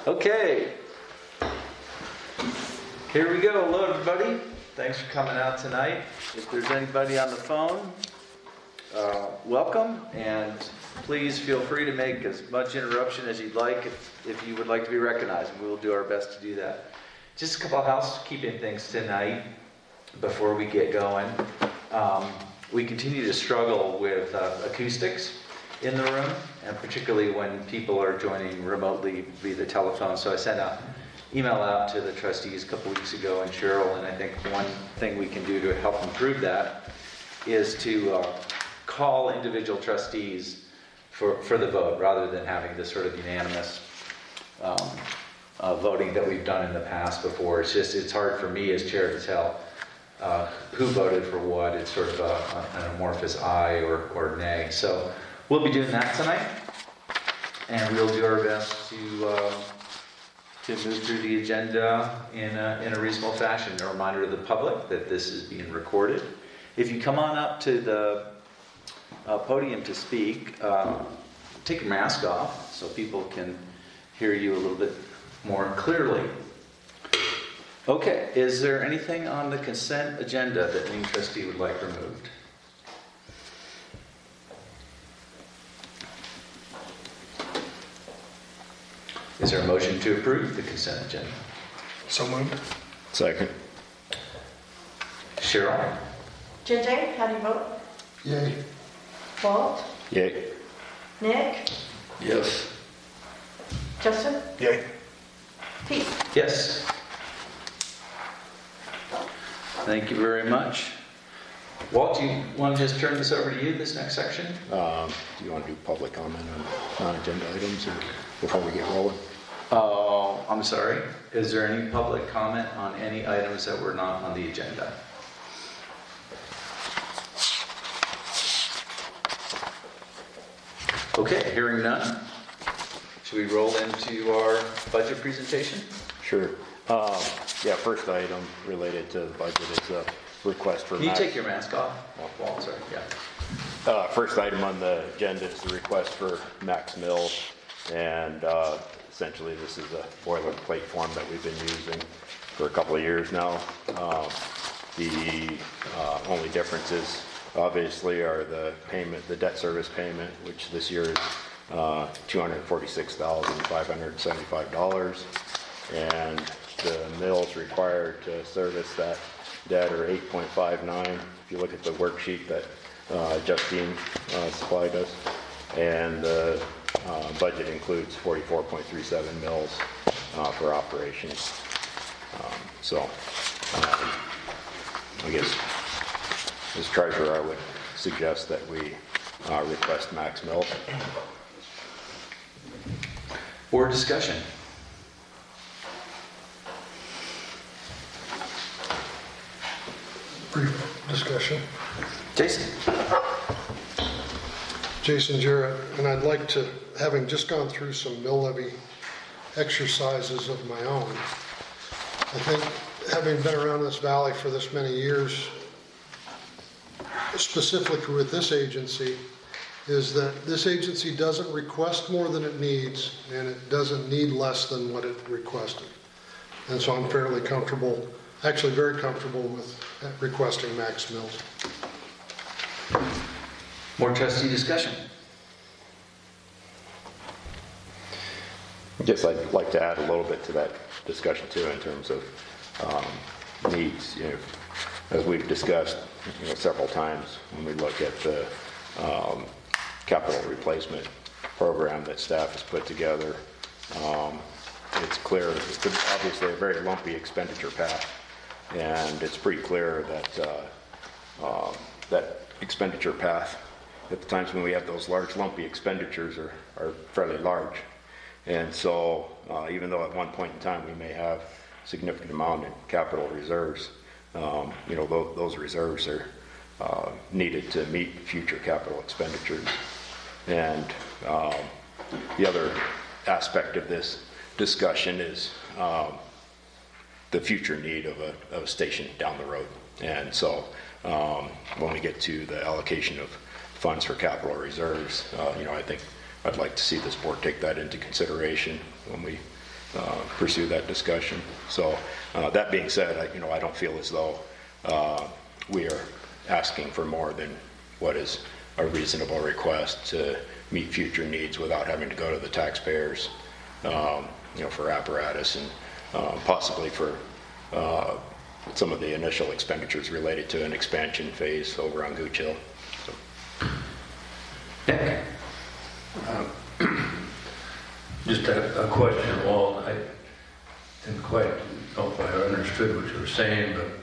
Okay, here we go. Hello, everybody. Thanks for coming out tonight. If there's anybody on the phone, welcome, and please feel free to make as much interruption as you'd like if you would like to be recognized, and we will do our best to do that. Just a couple of housekeeping things tonight before we get going. We continue to struggle with acoustics in the room, and particularly when people are joining remotely via the telephone. So I sent an email out to the trustees a couple weeks ago and Cheryl, and I think one thing we can do to help improve that is to call individual trustees for the vote rather than having this sort of unanimous voting that we've done in the past before. It's hard for me as chair to tell who voted for what. It's sort of an amorphous aye or nay. So we'll be doing that tonight, and we'll do our best to move through the agenda in a reasonable fashion. A reminder to the public that this is being recorded. If you come on up to the podium to speak, take your mask off so people can hear you a little bit more clearly. Okay, is there anything on the consent agenda that any trustee would like removed? Is there a motion to approve the consent agenda? So moved. Second. Cheryl? JJ, how do you vote? Yay. Walt? Yay. Nick? Yes. Justin? Yay. Pete? Yes. Thank you very much. Walt, do you want to just turn this over to you, this next section? Do you want to do public comment on non-agenda items or before we get rolling? Oh, I'm sorry. Is there any public comment on any items that were not on the agenda? Okay, hearing none. Should we roll into our budget presentation? Sure. Yeah, first item related to the budget is a request for... Can you take your mask off? Walt, sorry. Yeah. First item on the agenda is the request for Max Mills, and essentially this is a boilerplate form that we've been using for a couple of years now. The only differences obviously are the payment, the debt service payment, which this year is $246,575, and the mills required to service that debt are 8.59. If you look at the worksheet that Justine supplied us, and the budget includes 44.37 mils for operations. I guess as treasurer, I would suggest that we request Max Mills. Board discussion. Brief discussion. Jason. Jason Jarrett, and I'd like to, having just gone through some mill levy exercises of my own, I think having been around this valley for this many years, specifically with this agency, is that this agency doesn't request more than it needs, and it doesn't need less than what it requested. And so I'm fairly comfortable, actually very comfortable with requesting Max Mills. More trustee discussion. I guess I'd like to add a little bit to that discussion too, in terms of needs. You know, as we've discussed, several times when we look at the capital replacement program that staff has put together, it's clear it's obviously a very lumpy expenditure path, and it's pretty clear that that expenditure path at the times when we have those large lumpy expenditures are fairly large. And so even though at one point in time we may have significant amount in capital reserves, those reserves are needed to meet future capital expenditures. And the other aspect of this discussion is the future need of a station down the road. And so when we get to the allocation of funds for capital reserves, I think I'd like to see this board take that into consideration when we pursue that discussion. So that being said, I don't feel as though we are asking for more than what is a reasonable request to meet future needs without having to go to the taxpayers, for apparatus and possibly for some of the initial expenditures related to an expansion phase over on Gooch Hill. So. Nick? Just a question, Walt. I didn't quite know if I understood what you were saying, but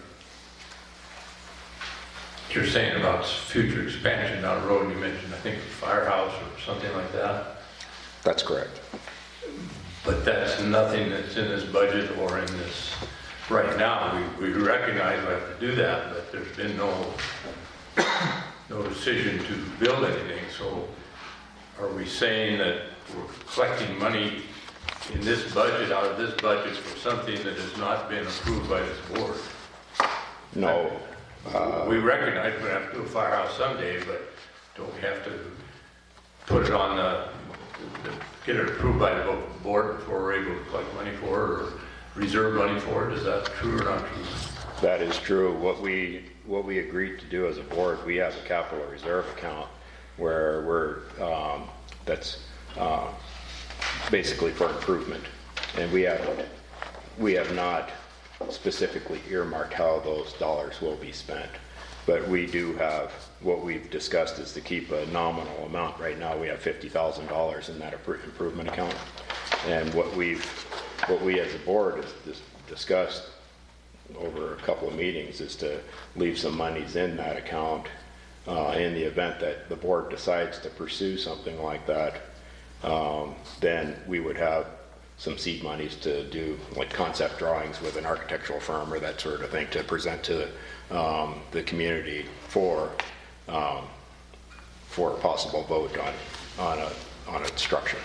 you're saying about future expansion down the road. You mentioned, I think, a firehouse or something like that. That's correct. But that's nothing that's in this budget or in this right now. We recognize we have to do that, but there's been no decision to build anything. So are we saying that we're collecting money in this budget, out of this budget, for something that has not been approved by this board? No. We recognize we have to do a firehouse someday, but don't we have to put it on get it approved by the board before we're able to collect money for it or reserve money for it? Is that true or not true? That is true. What we agreed to do as a board, we have a capital reserve account where that's basically for improvement, and we have not specifically earmarked how those dollars will be spent. But we do have, what we've discussed is to keep a nominal amount. Right now we have $50,000 in that improvement account. And what we as a board has discussed over a couple of meetings is to leave some monies in that account in the event that the board decides to pursue something like that. Then we would have some seed monies to do like concept drawings with an architectural firm or that sort of thing to present to the community for a possible vote on a structure.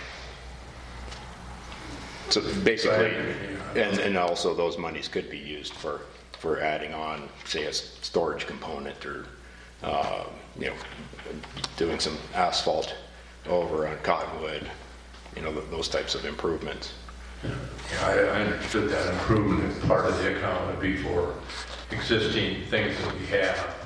So basically, and also those monies could be used for adding on, say, a storage component or doing some asphalt over on Cottonwood, those types of improvements. Yeah, I understood that improvement part of the account would be for existing things that we have.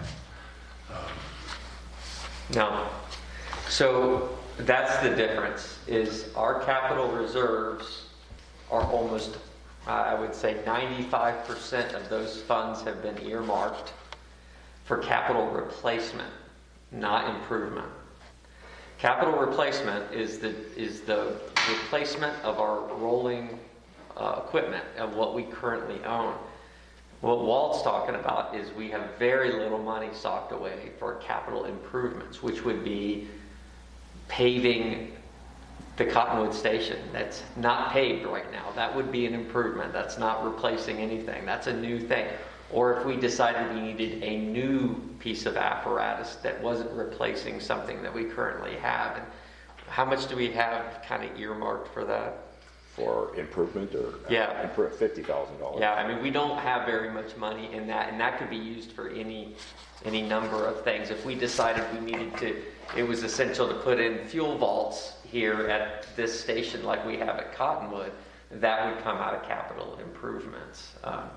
No. So that's the difference, is our capital reserves are almost, I would say 95% of those funds have been earmarked for capital replacement, not improvement. Capital replacement is the replacement of our rolling equipment of what we currently own. What Walt's talking about is we have very little money socked away for capital improvements, which would be paving the Cottonwood station. That's not paved right now. That would be an improvement. That's not replacing anything. That's a new thing. Or if we decided we needed a new piece of apparatus that wasn't replacing something that we currently have. And how much do we have kind of earmarked for that? For improvement or yeah. $50,000? Yeah, I mean, we don't have very much money in that, and that could be used for any number of things. If we decided we needed to, it was essential to put in fuel vaults here at this station like we have at Cottonwood, that would come out of capital improvements.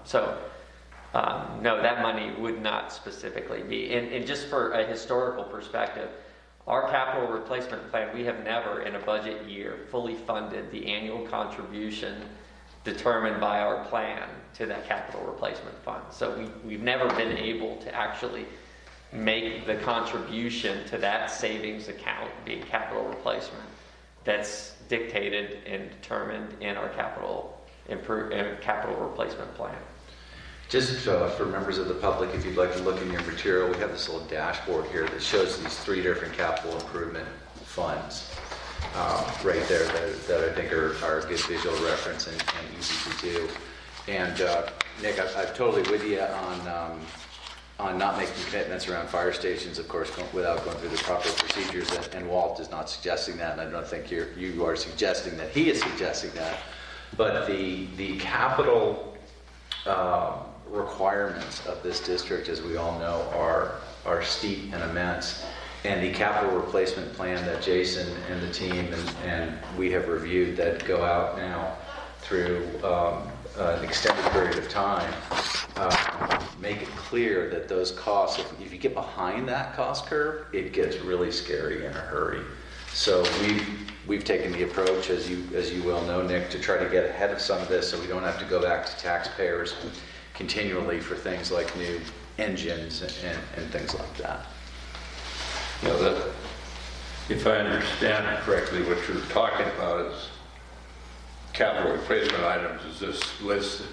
No, that money would not specifically be. And just for a historical perspective, our capital replacement plan, we have never in a budget year fully funded the annual contribution determined by our plan to that capital replacement fund. So we've never been able to actually make the contribution to that savings account, being capital replacement, that's dictated and determined in our capital replacement plan. Just for members of the public, if you'd like to look in your material, we have this little dashboard here that shows these 3 different capital improvement funds right there that I think are a good visual reference and easy to do. And Nick, I'm totally with you on not making commitments around fire stations, of course, without going through the proper procedures. And Walt is not suggesting that, and I don't think you are suggesting that he is suggesting that. But the capital requirements of this district, as we all know, are steep and immense. And the capital replacement plan that Jason and the team and we have reviewed that go out now through an extended period of time, make it clear that those costs, if you get behind that cost curve, it gets really scary in a hurry. So we've taken the approach, as you well know, Nick, to try to get ahead of some of this so we don't have to go back to taxpayers continually for things like new engines and things like that. You know, if I understand correctly, what you're talking about is capital replacement items is this list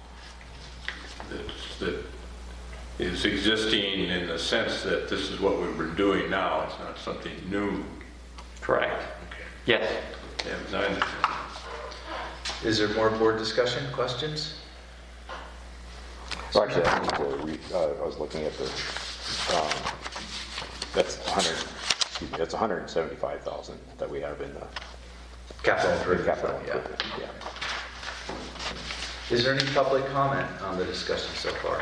that is existing in the sense that this is what we were doing now. It's not something new. Correct. Yes. Yeah, I understand. Is there more board discussion, questions? So actually, I need to I was looking at the, that's 175,000 that we have in the Capital improvement. capital Yeah. improvement. Yeah. Is there any public comment on the discussion so far?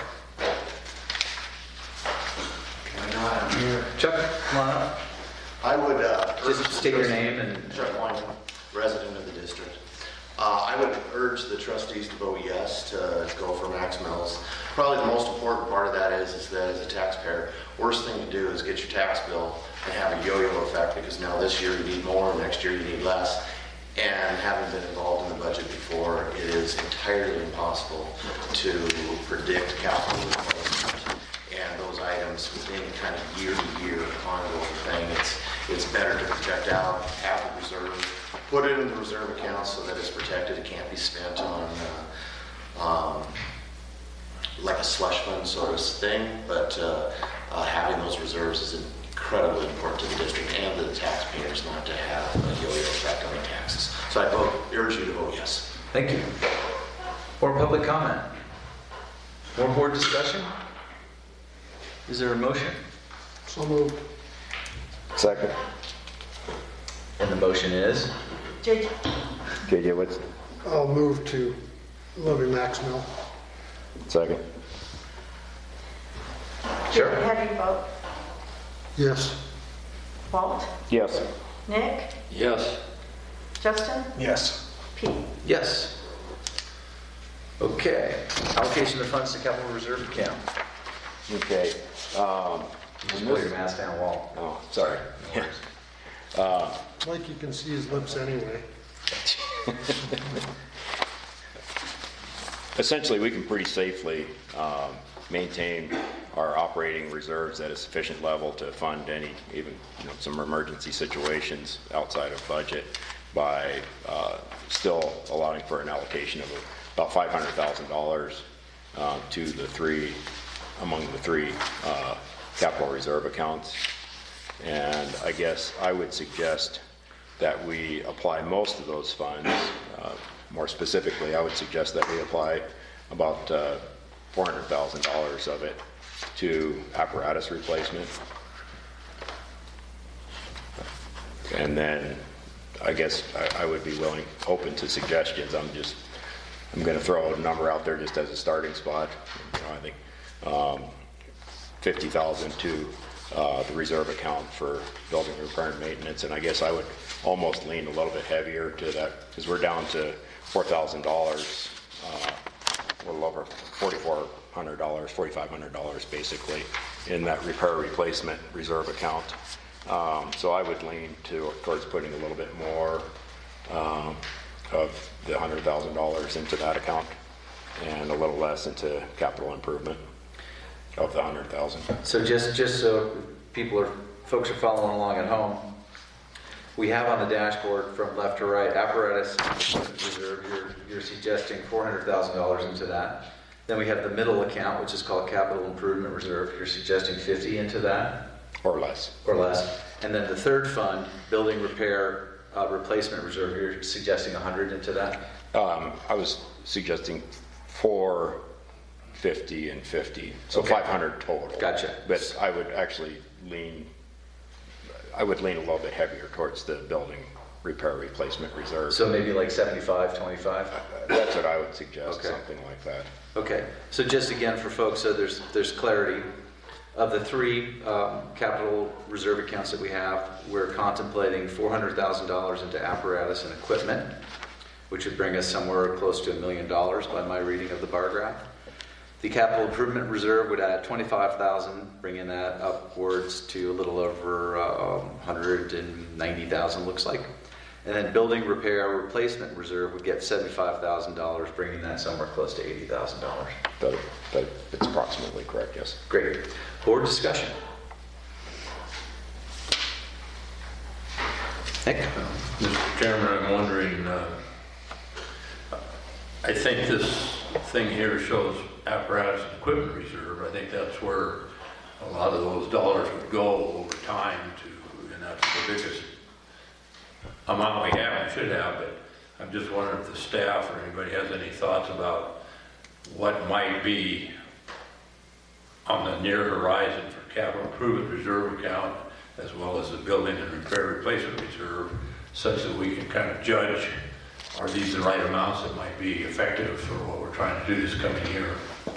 I'm here. Chuck, come on up. I would Just state your name and... Chuck Wyman, resident of the district. I would urge the trustees to vote yes to go for max mills. Probably the most important part of that is that as a taxpayer, worst thing to do is get your tax bill and have a yo-yo effect, because now this year you need more, next year you need less. And having been involved in the budget before, it is entirely impossible to predict capital replacement and those items within kind of year-to-year ongoing thing. It's better to project out, have a reserve, put it in the reserve account so that it's protected. It can't be spent on like a slush fund sort of thing, but having those reserves is incredibly important to the district and the taxpayers not to have a yo-yo effect on the taxes. So I urge you to vote yes. Thank you. More public comment? More board discussion? Is there a motion? So moved. Second. And the motion is? JJ, JJ, what's I'll move to levy max mill. second? Sure. how do you vote? Yes. Walt, Yes. Nick, Yes. Justin, Yes. Pete. Yes. Okay. Allocation of funds to capital reserve account. Okay. Just pull your mask down, Walt. Oh, sorry. No worries. Like you can see his lips anyway. Essentially, we can pretty safely maintain our operating reserves at a sufficient level to fund any, even some emergency situations outside of budget by still allowing for an allocation of about $500,000 to the three capital reserve accounts. And I guess I would suggest that we apply most of those funds. More specifically, I would suggest that we apply about $400,000 of it to apparatus replacement. And then I guess I would be open to suggestions. I'm going to throw a number out there just as a starting spot. I think 50,000 to the reserve account for building repair and maintenance, and I guess I would almost lean a little bit heavier to that, because we're down to $4,000, a little over $4,500 basically in that repair replacement reserve account. So I would lean towards putting a little bit more of the $100,000 into that account and a little less into capital improvement of the $100,000. So just so folks are following along at home, we have on the dashboard from left to right apparatus reserve. You're suggesting $400,000 into that. Then we have the middle account, which is called capital improvement reserve. You're suggesting 50 into that Or less. or less. And then the third fund, building repair replacement reserve. You're suggesting 100 into that. I was suggesting 450 and 50, so Okay. 500 total. Gotcha. But I would actually lean a little bit heavier towards the building repair replacement reserve. So maybe like 75, 25. That's what I would suggest, Okay. something like that. Okay, so just again for folks, so there's clarity. Of the three capital reserve accounts that we have, we're contemplating $400,000 into apparatus and equipment, which would bring us somewhere close to $1 million by my reading of the bar graph. The capital improvement reserve would add 25,000, bringing that upwards to a little over 190,000 looks like. And then building repair replacement reserve would get $75,000, bringing that somewhere close to $80,000. That it's approximately correct, yes. Great. Board discussion. Nick? Mr. Chairman, I'm wondering, I think this thing here shows apparatus and equipment reserve. I think that's where a lot of those dollars would go over time to, and that's the biggest amount we have and should have, but I'm just wondering if the staff or anybody has any thoughts about what might be on the near horizon for capital improvement reserve account, as well as the building and repair replacement reserve, such that we can kind of judge, are these the right amounts that might be effective for what we're trying to do this coming year?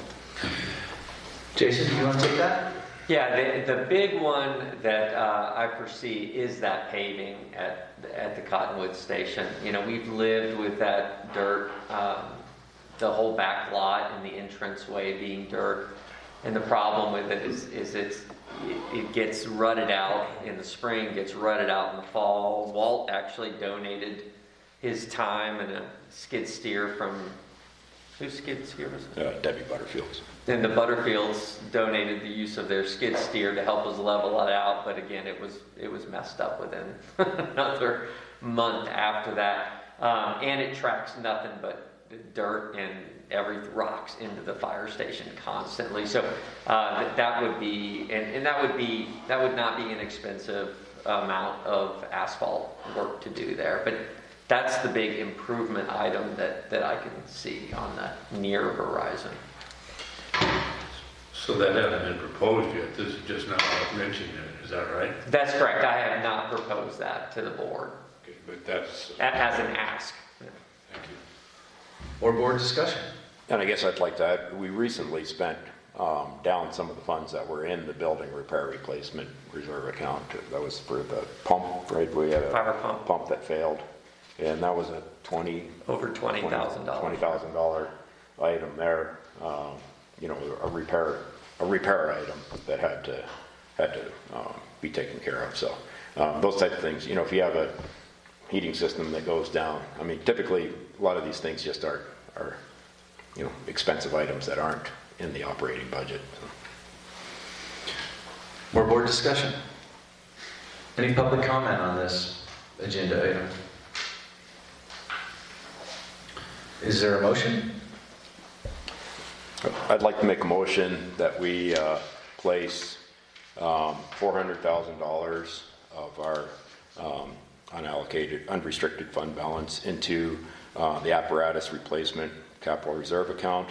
Jason, do you want to take that? Yeah, the big one that I foresee is that paving at the Cottonwood Station. You know, we've lived with that dirt, the whole back lot and the entranceway being dirt. And the problem with it is it gets rutted out in the spring, gets rutted out in the fall. Walt actually donated his time and a skid steer from, whose skid steer was it? Debbie Butterfield's. And the Butterfields donated the use of their skid steer to help us level it out, but again, it was messed up within another month after that. And it tracks nothing but dirt and rocks into the fire station constantly. So that would be, and that would not be an expensive amount of asphalt work to do there. But that's the big improvement item that I can see on the near horizon. So that hasn't been proposed yet. This is just now mentioning it. Is that right? That's correct. I have not proposed that to the board Okay, but that's. as an ask. Thank you. Or board discussion? And I guess I'd like to add, we recently spent down some of the funds that were in the building repair replacement reserve account. That was for the pump, right? We had a Fire pump. that failed. And that was a Over $20,000. $20,000 item there. You know, a repair item that had to be taken care of. So those type of things. You know, if you have a heating system that goes down, I mean, typically a lot of these things just are you know, expensive items that aren't in the operating budget. More board discussion? Any public comment on this agenda item? Is there a motion? I'd like to make a motion that we place $400,000 of our unallocated, unrestricted fund balance into the apparatus replacement capital reserve account,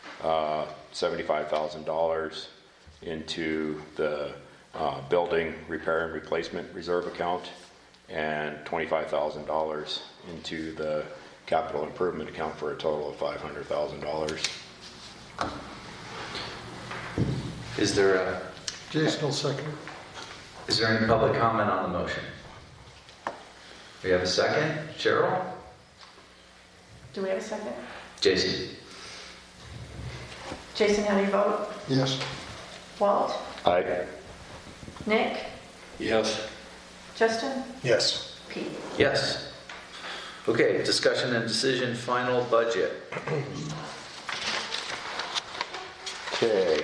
$75,000 into the building repair and replacement reserve account, and $25,000 into the capital improvement account for a total of $500,000. Is there Jason will second. is there any public comment on the motion? We have a second. Cheryl? Do we have a second? Jason? Jason, how do you vote? Yes. Walt? Aye. Nick? Yes. Justin? Yes. Pete? Yes. Okay, discussion and decision, final budget. Okay.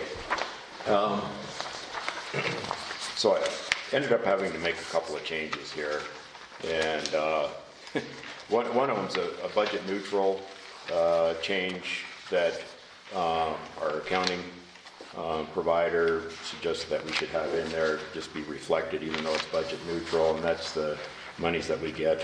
So I ended up having to make a couple of changes here. And one of them's a budget neutral change that our accounting provider suggested that we should have in there, just be reflected even though it's budget neutral, and that's the monies that we get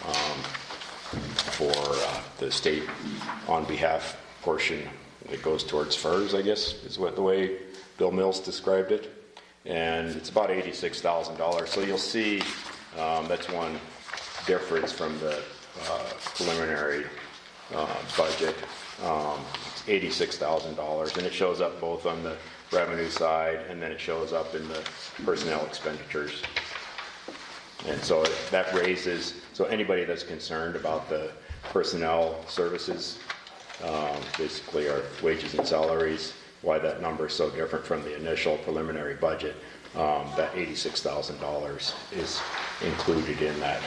for the state on behalf portion that goes towards FERS, I guess, is what the way Bill Mills described it. And it's about $86,000. So you'll see that's one difference from the preliminary budget. It's $86,000, and it shows up both on the revenue side, and then it shows up in the personnel expenditures. And so that raises, so anybody that's concerned about the personnel services, basically our wages and salaries, why that number is so different from the initial preliminary budget. That $86,000 is included in that.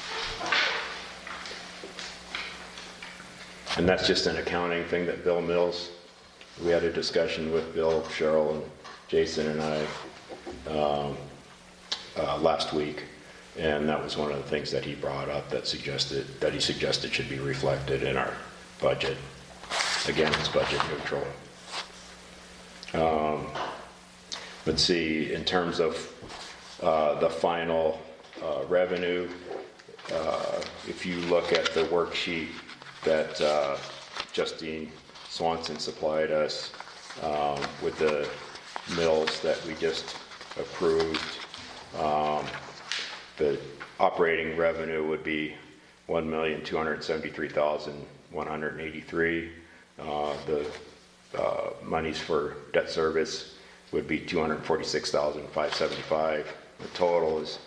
And that's just an accounting thing that Bill Mills, we had a discussion with Bill, Cheryl, and Jason and I last week, and that was one of the things that he brought up that he suggested should be reflected in our budget. Again, it's budget neutral. Let's see, in terms of the final revenue, if you look at the worksheet that Justine Swanson supplied us with the mills that we just approved, the operating revenue would be $1,273,183. The monies for debt service would be $246,575. The total is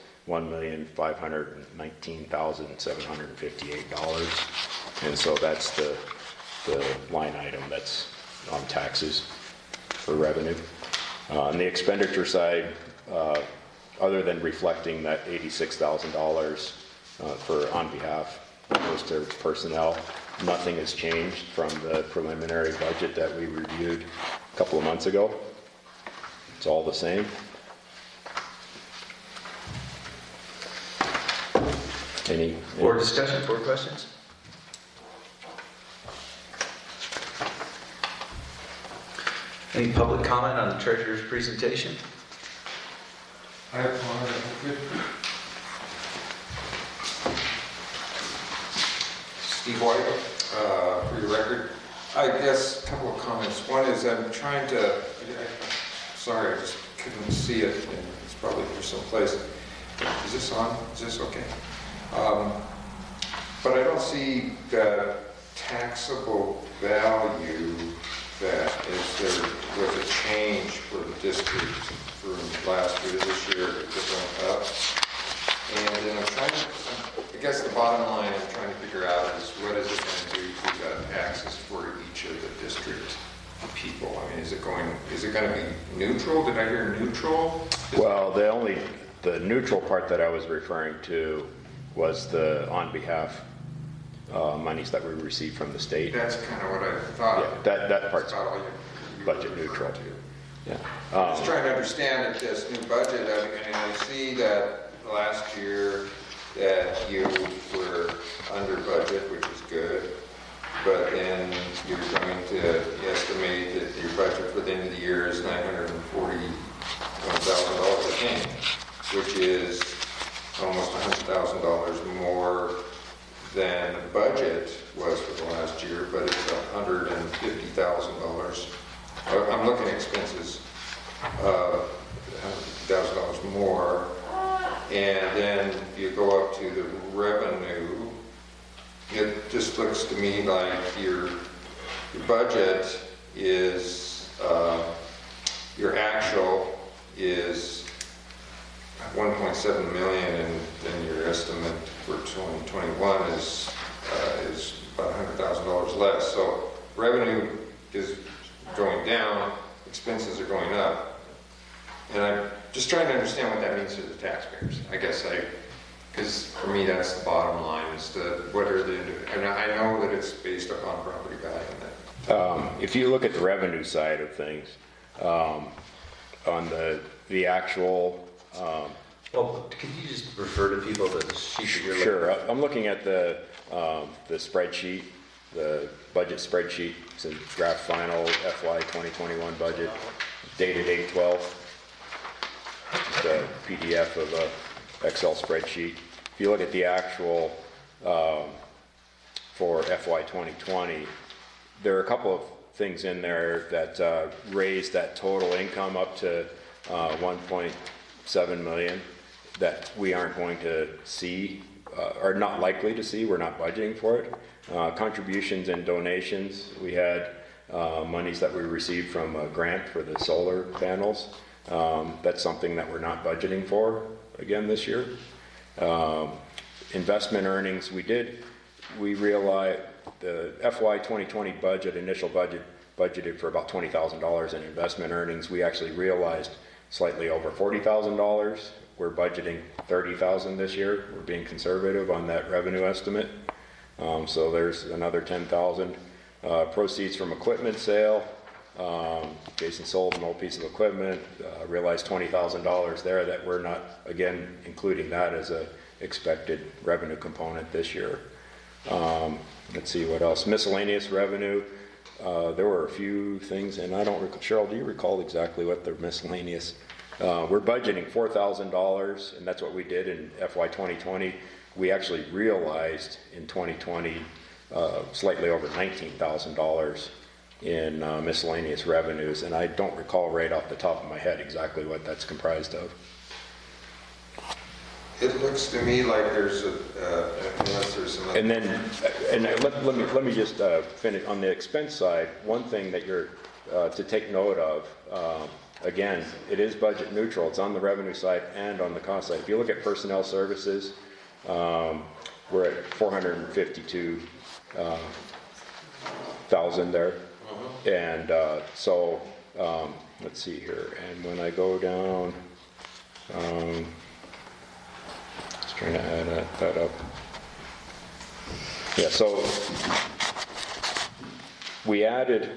$1,519,758. And so that's the line item that's on taxes for revenue. On the expenditure side, other than reflecting that $86,000 for on behalf goes to personnel, nothing has changed from the preliminary budget that we reviewed a couple of months ago. It's all the same. Any Board discussion, board questions? Any public comment on the treasurer's presentation? I have one. Steve White, for your record. I guess a couple of comments. One is I'm trying to, sorry, I just couldn't see it. It's probably here someplace. Is this on? Is this okay? But I don't see the taxable value that is there was a change for the district from last year to this year. It went up. And then I'm trying to, I guess the bottom line I'm trying to figure out is what is it going to do to the taxes for each of the district people? I mean, is it going to be neutral? Did I hear neutral? Well, the neutral part that I was referring to was the on behalf monies that we received from the state. That's kind of what I thought. Yeah, that part's about all you budget neutral. Yeah. Just trying to understand if this new budget, I see that last year that you were under budget, which is good, but then you're going to estimate that your budget for the end of the year is $941,000 a thing, which is almost $100,000 more than the budget was for the last year, but it's $150,000. I'm looking at expenses, $150,000 more. And then you go up to the revenue, it just looks to me like your budget is, your actual is 1.7 million, and then your estimate for 2021 is about $100,000 less. So revenue is going down, expenses are going up. And I'm just trying to understand what that means to the taxpayers. I guess because for me that's the bottom line, is to what are the, and I know that it's based upon property value. If you look at the revenue side of things, on the actual. Well, can you just refer to people to the sheet that you're Sure. looking at? I'm looking at the spreadsheet, the budget spreadsheet. It's a draft final FY 2021 budget, dated 8/12. It's a PDF of a Excel spreadsheet. If you look at the actual for FY 2020, there are a couple of things in there that raise that total income up to 1.7 million that we aren't going to see, are not likely to see. We're not budgeting for it. Contributions and donations, we had monies that we received from a grant for the solar panels. That's something that we're not budgeting for again this year. Investment earnings, we did we realized the FY 2020 budget, initial budget, budgeted for about $20,000 in investment earnings. We actually realized slightly over $40,000. We're budgeting $30,000 this year. We're being conservative on that revenue estimate. So there's another $10,000. Proceeds from equipment sale. Jason sold an old piece of equipment, realized $20,000 there that we're not, again, including that as a expected revenue component this year. Let's see what else. Miscellaneous revenue. There were a few things, and I don't recall. Cheryl, do you recall exactly what the miscellaneous? We're budgeting $4,000, and that's what we did in FY 2020. We actually realized in 2020 slightly over $19,000 in miscellaneous revenues, and I don't recall right off the top of my head exactly what that's comprised of. It looks to me like there's unless there's some. And then, let me just finish on the expense side. One thing that you're to take note of. Again, it is budget neutral. It's on the revenue side and on the cost side. If you look at personnel services, we're at $452,000 there, and so let's see here. And when I go down. Trying to add that up. Yeah, so we added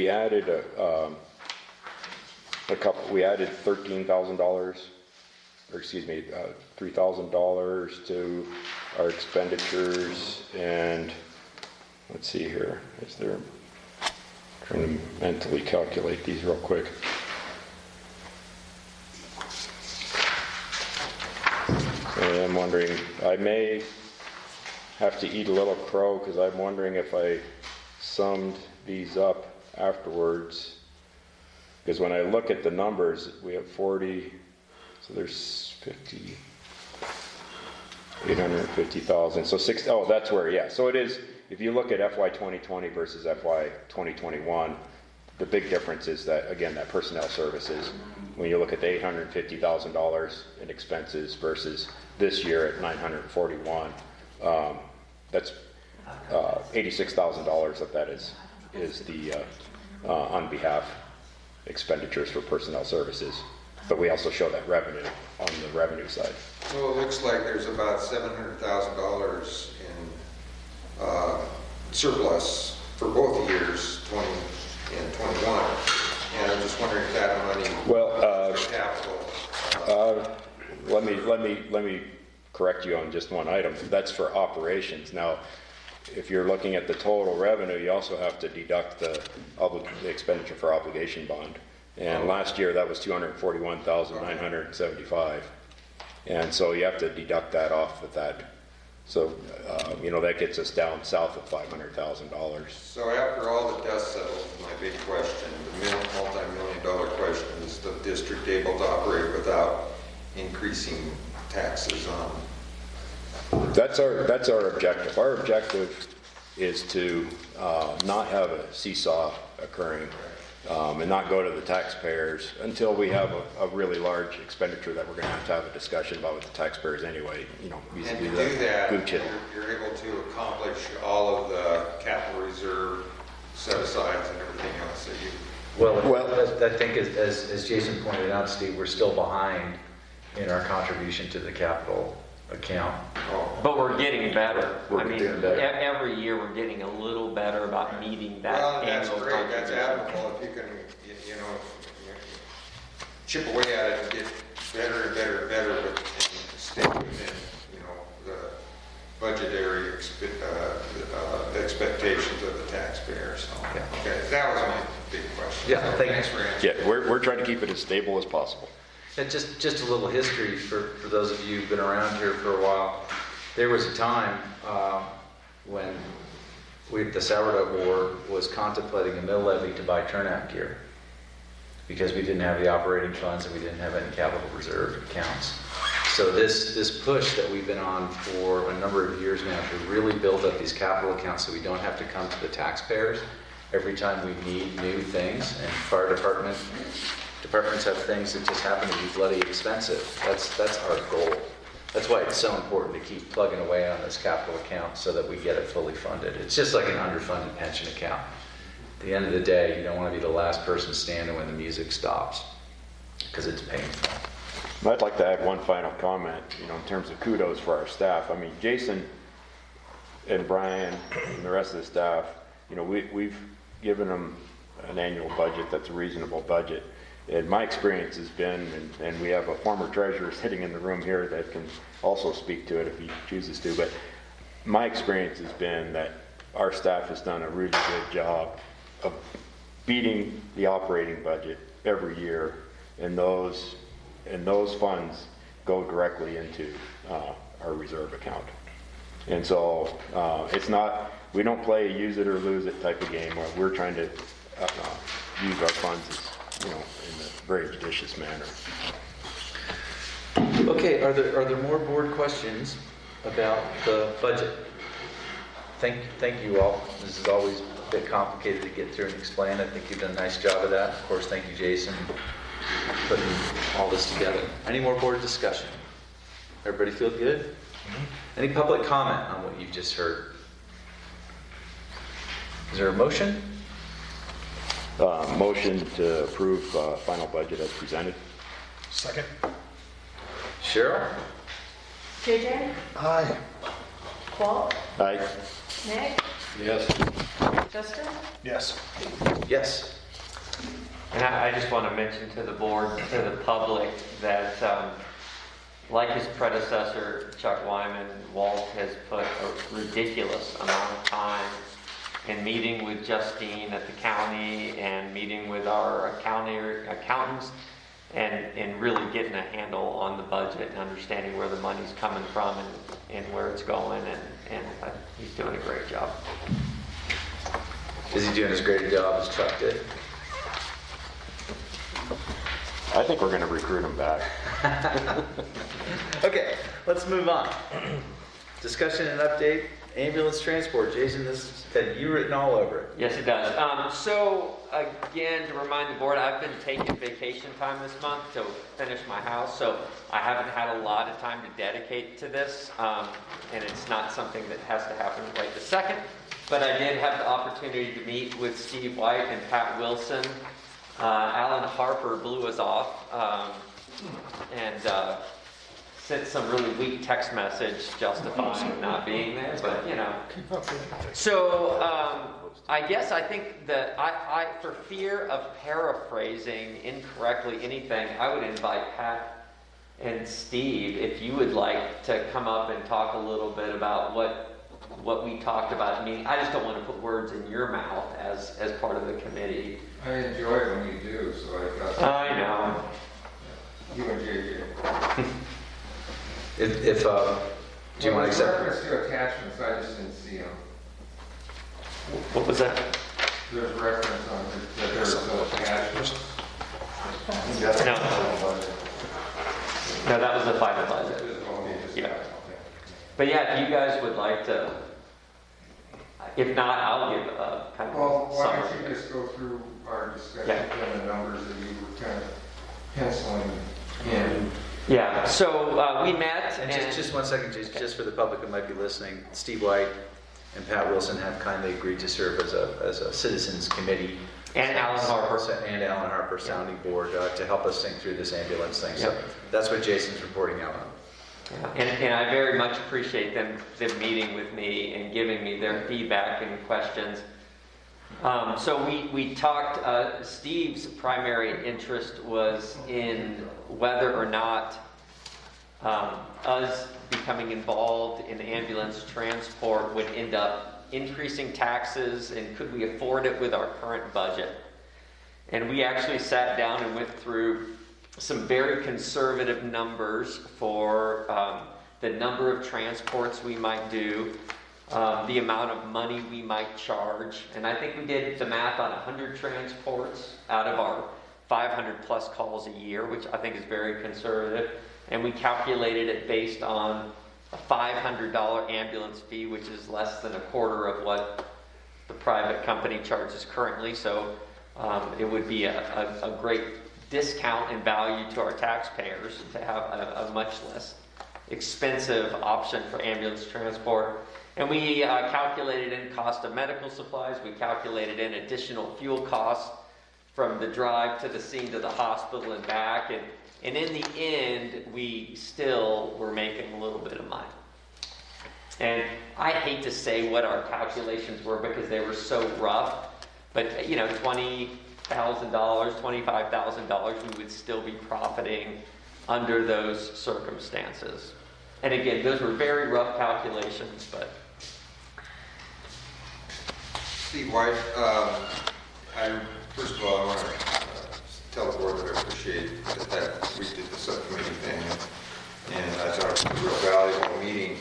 a couple. We added $13,000, or excuse me, $3,000 to our expenditures, and let's see here. Is there? Trying to mentally calculate these real quick. And I'm wondering, I may have to eat a little crow because I'm wondering if I summed these up afterwards. Because when I look at the numbers, we have 40, so there's 50, 850,000. So 60, oh, that's where, yeah. So it is, if you look at FY 2020 versus FY 2021, the big difference is that, again, that personnel services, when you look at the $850,000 in expenses versus this year at $941, that's $86,000 of that is the on behalf expenditures for personnel services. But we also show that revenue on the revenue side. So it looks like there's about $700,000 in surplus for both years, 20 and 21. And I'm just wondering if that money for capital. Let me correct you on just one item. That's for operations. Now, if you're looking at the total revenue, you also have to deduct the expenditure for obligation bond. And last year that was $241,975. And so you have to deduct that off of that. So, that gets us down south of $500,000. So after all the dust settles, my big question, the multi-million-dollar question, is the district able to operate without increasing taxes on? That's our objective. Our objective is to not have a seesaw occurring and not go to the taxpayers until we have a really large expenditure that we're going to have a discussion about with the taxpayers anyway. And to do that, you're able to accomplish all of the capital reserve set-asides and everything else that you... Well, I think as Jason pointed out, Steve, we're still behind in our contribution to the capital account. But we're getting better. Doing better. Every year we're getting a little better about meeting that that's annual great. That's contribution. admirable if you can, chip away at it and get better and better and better, but stay within, the budgetary expectations of the taxpayers. So, okay, that was my big question. Yeah, so thanks for answering. Yeah, we're trying to keep it as stable as possible. And just a little history for those of you who've been around here for a while. There was a time when the Sourdough Board was contemplating a mill levy to buy turnout gear because we didn't have the operating funds and we didn't have any capital reserve accounts. So this push that we've been on for a number of years now to really build up these capital accounts so we don't have to come to the taxpayers every time we need new things, and fire departments have things that just happen to be bloody expensive. That's our goal. That's why it's so important to keep plugging away on this capital account so that we get it fully funded. It's just like an underfunded pension account. At the end of the day, you don't want to be the last person standing when the music stops, because it's painful. I'd like to add one final comment, in terms of kudos for our staff. I mean, Jason and Brian and the rest of the staff, we've given them an annual budget that's a reasonable budget. And my experience has been, and we have a former treasurer sitting in the room here that can also speak to it if he chooses to, but my experience has been that our staff has done a really good job of beating the operating budget every year, and those funds go directly into our reserve account. And so it's not, we don't play a use it or lose it type of game. We're trying to use our funds in a very judicious manner. Okay, are there more board questions about the budget? Thank you all. This is always a bit complicated to get through and explain. I think you've done a nice job of that. Of course, thank you, Jason, for putting all this together. Any more board discussion? Everybody feel good? Any public comment on what you've just heard? Is there a motion? Motion to approve final budget as presented. Second. Cheryl? JJ, Aye. Walt, Aye. Nick, Yes. Justin, Yes. Yes. And I just want to mention to the board, to the public, that like his predecessor, Chuck Wyman, Walt has put a ridiculous amount of time in meeting with Justine at the county and meeting with our accountants and really getting a handle on the budget and understanding where the money's coming from and where it's going, and he's doing a great job. Is he doing as great a job as Chuck did? I think we're going to recruit him back. Okay, let's move on. Discussion and update, ambulance transport. Jason, this had you written all over it. Yes, it does. So again, to remind the board, I've been taking vacation time this month to finish my house, so I haven't had a lot of time to dedicate to this, and it's not something that has to happen right this second. But I did have the opportunity to meet with Steve White and Pat Wilson. Alan Harper blew us off and sent some really weak text message justifying not being there, but So I think that I for fear of paraphrasing incorrectly anything, I would invite Pat and Steve, if you would like to come up and talk a little bit about what we talked about. I mean, I just don't want to put words in your mouth as part of the committee. I enjoy it when you do, so I thought. I know. You and JJ. If do you want to accept? There's reference to attachments, I just didn't see them. What was that? There's reference on it, that there's attachments. No, that was the final budget. Yeah. But yeah, if you guys would like to, if not, I'll give a kind of Well, why summary. don't you just go through our discussion Yeah. and the numbers that you were kind of penciling in. Yeah, so we met And and just 1 second, just for the public who might be listening, Steve White and Pat Wilson have kindly agreed to serve as a citizens committee. And Alan Harper. And Alan Harper sounding board to help us think through this ambulance thing. So Yep. that's what Jason's reporting out on. and I very much appreciate them meeting with me and giving me their feedback and questions. So we talked, Steve's primary interest was in whether or not us becoming involved in ambulance transport would end up increasing taxes, and could we afford it with our current budget. And we actually sat down and went through some very conservative numbers for the number of transports we might do, the amount of money we might charge. And I think we did the math on 100 transports out of our 500 plus calls a year, which I think is very conservative. And we calculated it based on a $500 ambulance fee, which is less than a quarter of what the private company charges currently. So it would be a great discount in value to our taxpayers to have a much less expensive option for ambulance transport. And we calculated in cost of medical supplies, we calculated in additional fuel costs from the drive to the scene to the hospital and back. And in the end, we still were making a little bit of money. And I hate to say what our calculations were because they were so rough, but $20,000, $25,000, we would still be profiting under those circumstances. And again, those were very rough calculations, but. Steve White, first of all, I want to tell the board that I appreciate that we did the subcommittee thing, and I thought it was a real valuable meeting.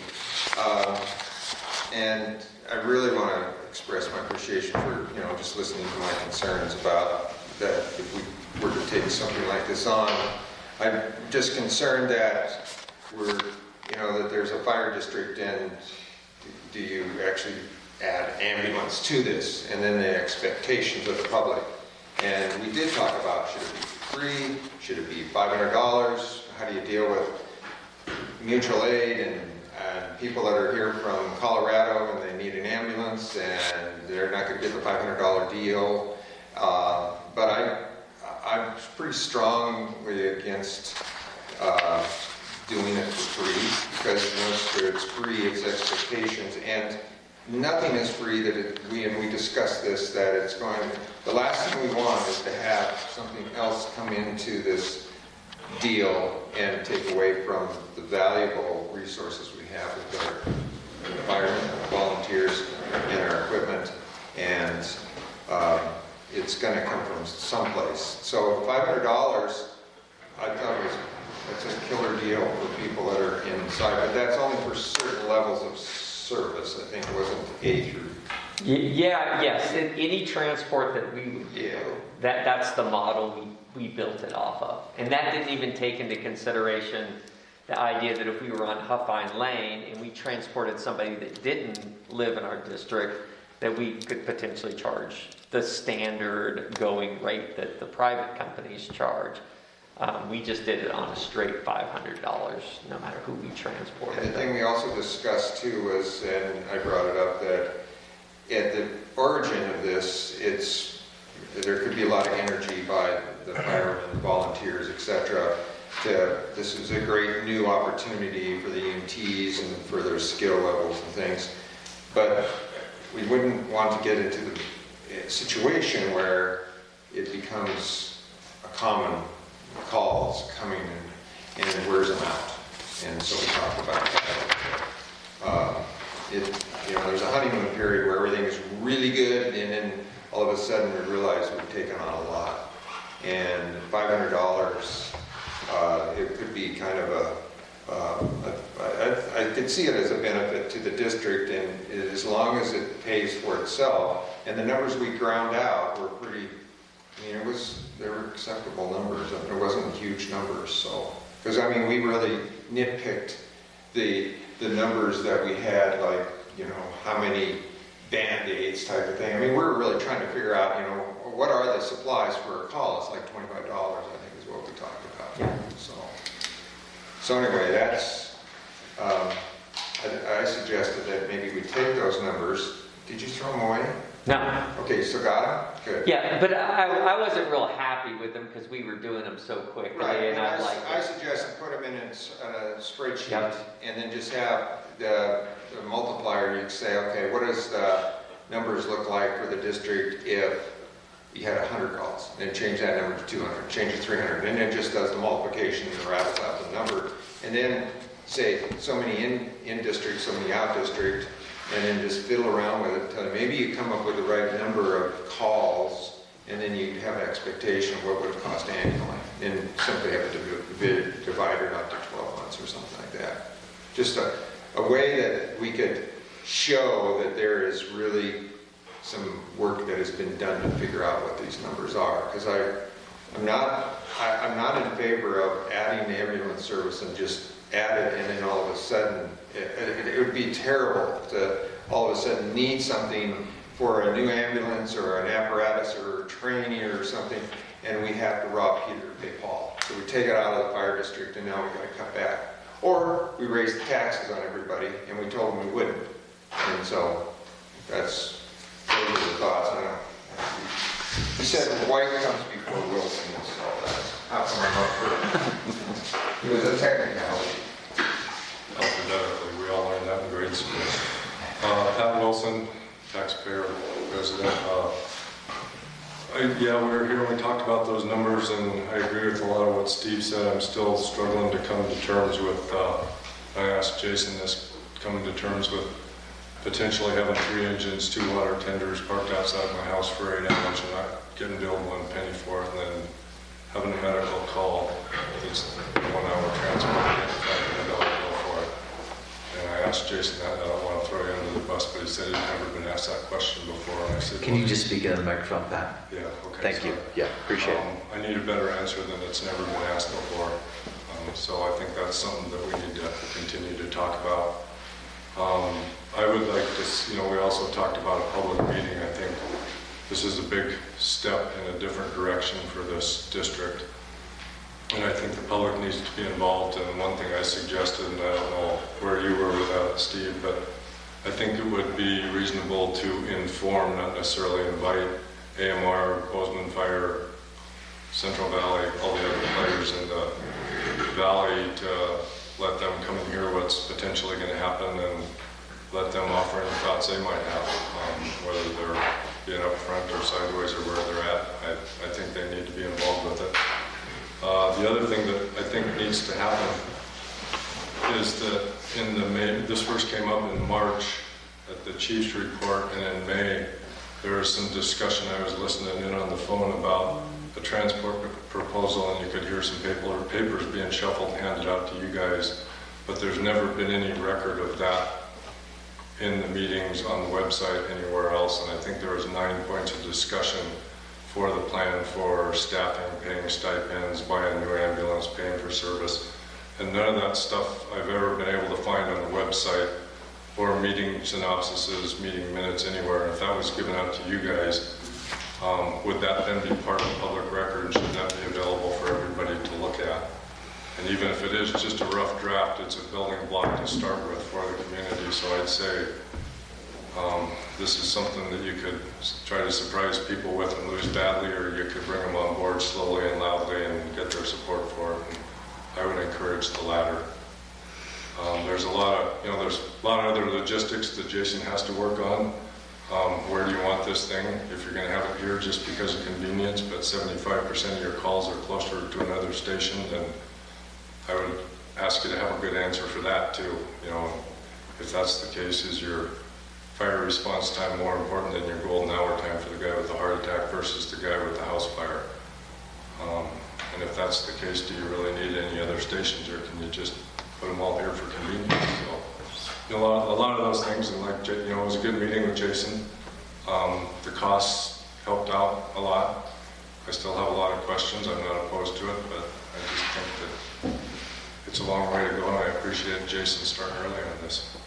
And I really want to express my appreciation for, just listening to my concerns about that if we were to take something like this on. I'm just concerned that that there's a fire district, and do you actually add ambulance to this, and then the expectations of the public. And we did talk about, should it be free? Should it be $500? How do you deal with mutual aid and people that are here from Colorado and they need an ambulance and they're not going to get the $500 deal? But I'm pretty strongly against doing it for free, because once it's free, it's expectations, and nothing is free. We discussed this, that the last thing we want is to have something else come into this deal and take away from the valuable resources we have with our environment, volunteers, and our equipment, and it's going to come from someplace. So $500, I thought that's a killer deal for people that are inside, but that's only for certain levels of service. I think it wasn't A through. Yes. Any transport that we would do, that's the model we built it off of. And that didn't even take into consideration the idea that if we were on Huffine Lane and we transported somebody that didn't live in our district, that we could potentially charge the standard going rate that the private companies charge. We just did it on a straight $500, no matter who we transported. And the thing we also discussed too was, and I brought it up, that at the origin of this, there could be a lot of energy by the firemen, volunteers, etc. This is a great new opportunity for the EMTs and for their skill levels and things. But we wouldn't want to get into the situation where it becomes a common calls coming in and it wears them out. And so we talked about that. There's a honeymoon period where everything is really good, and then all of a sudden we realize we've taken on a lot. And $500, it could be kind of I could see it as a benefit to the district, and as long as it pays for itself. And the numbers we ground out were pretty, they were acceptable numbers. It wasn't huge numbers, so. Because, we really nitpicked the numbers that we had, like, how many Band-Aids type of thing. We're really trying to figure out, what are the supplies for a call? It's like $25, I think is what we talked about. Yeah. So anyway, that's, I suggested that maybe we take those numbers. Did you throw them away? No. Okay, so got them? Good. Yeah, but I wasn't real happy with them because we were doing them so quickly. Right, and I suggested put them in a spreadsheet, Yep. and then just have the multiplier. You can say, okay, what does the numbers look like for the district if you had 100 calls? Then change that number to 200, change it to 300, and then it just does the multiplication and rattles out the number. And then say so many in district, so many out district, and then just fiddle around with it until maybe you come up with the right number of calls, and then you have an expectation of what would it cost annually, and simply have a divider up to 12 months or something like that. Just a way that we could show that there is really some work that has been done to figure out what these numbers are. Because I'm not in favor of adding the ambulance service and just add it, and then all of a sudden it would be terrible to all of a sudden need something for a new ambulance or an apparatus or training or something, and we have to rob Peter to pay Paul. So we take it out of the fire district, and now we've got to cut back. Or we raised the taxes on everybody, and we told them we wouldn't. And so, those are the thoughts. I know. You said White comes before Wilson, so that's how come I'm up for it. It was a technicality. Alphabetically, we all learned that in grade school. Pat Wilson, taxpayer, resident. Yeah, we were here and we talked about those numbers, and I agree with a lot of what Steve said. I'm still struggling to come to terms with, I asked Jason this, coming to terms with potentially having 3 engines, 2 water tenders parked outside my house for 8 hours and not getting billed 1 penny for it, and then having a medical call. It's a 1-hour transport, and $5 bill for it. And I asked Jason that, and I don't want to throw you under the bus, but he said he'd never been asked that question before. And I said, Can you just speak into the microphone, Pat? Yeah, okay. Thank you. sorry. Yeah, appreciate it. I need a better answer than it's never been asked before. So I think that's something that we need to continue to talk about. I would like to, we also talked about a public meeting. I think this is a big step in a different direction for this district. And I think the public needs to be involved. And one thing I suggested, and I don't know where you were with that, Steve, but I think it would be reasonable to inform, not necessarily invite AMR, Bozeman Fire, Central Valley, all the other players in the valley to let them come and hear what's potentially going to happen and let them offer any thoughts they might have, whether they're being up front or sideways or where they're at. I think they need to be involved with it. The other thing that I think needs to happen is that in the May, this first came up in March at the Chiefs report, and in May there was some discussion. I was listening in on the phone about a transport proposal, and you could hear some papers being shuffled, handed out to you guys, but there's never been any record of that in the meetings on the website anywhere else. And I think there was 9 points of discussion for the plan for staffing, paying stipends, buying a new ambulance, paying for service. And none of that stuff I've ever been able to find on the website or meeting synopsises, meeting minutes anywhere. And if that was given out to you guys, would that then be part of the public record? And should that be available for everybody to look at? And even if it is just a rough draft, it's a building block to start with for the community. So I'd say this is something that you could try to surprise people with and lose badly, or you could bring them on board slowly and loudly and get their support for it. And I would encourage the latter. There's a lot of other logistics that Jason has to work on. Where do you want this thing? If you're going to have it here just because of convenience, but 75% of your calls are closer to another station, then I would ask you to have a good answer for that too. If that's the case, is your fire response time more important than your golden hour time for the guy with the heart attack versus the guy with the house fire? And if that's the case, do you really need any other stations, or can you just put them all here for convenience? So, a lot of those things, and it was a good meeting with Jason. The costs helped out a lot. I still have a lot of questions. I'm not opposed to it, but I just think that it's a long way to go, and I appreciate Jason starting early on this.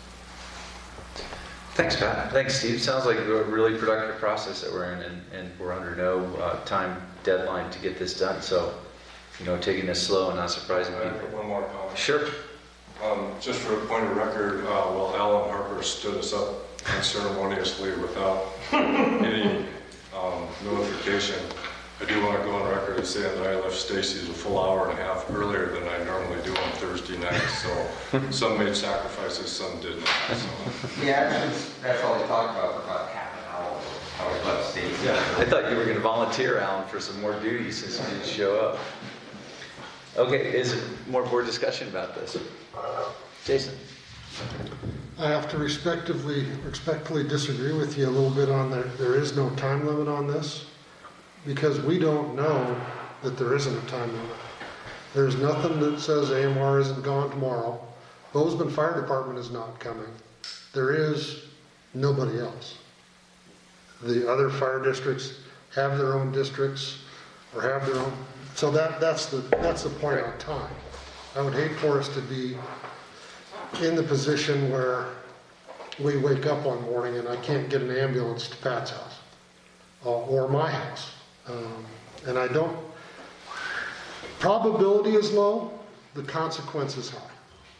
Thanks, Pat. Thanks, Steve. Sounds like a really productive process that we're in, and we're under no time deadline to get this done. So, taking this slow and not surprising Can I people. make one more comment? Sure. Just for a point of record, Alan Harper stood us up unceremoniously without any notification. I do want to go on record as saying that I left Stacy's a full hour and a half earlier than I normally do on Thursday nights. So some made sacrifices, some didn't. So. Yeah, that's all he talked about for about half an hour. I was left Stacy. Yeah, I thought you were going to volunteer, Alan, for some more duties since you didn't show up. Okay, is there more board discussion about this? Jason? I have to respectfully disagree with you a little bit on there is no time limit on this, because we don't know that there isn't a time limit. There's nothing that says AMR isn't gone tomorrow. Bozeman Fire Department is not coming. There is nobody else. The other fire districts have their own districts or have their own. So that's the point on time. I would hate for us to be in the position where we wake up one morning and I can't get an ambulance to Pat's house or my house. And I don't, probability is low, the consequence is high.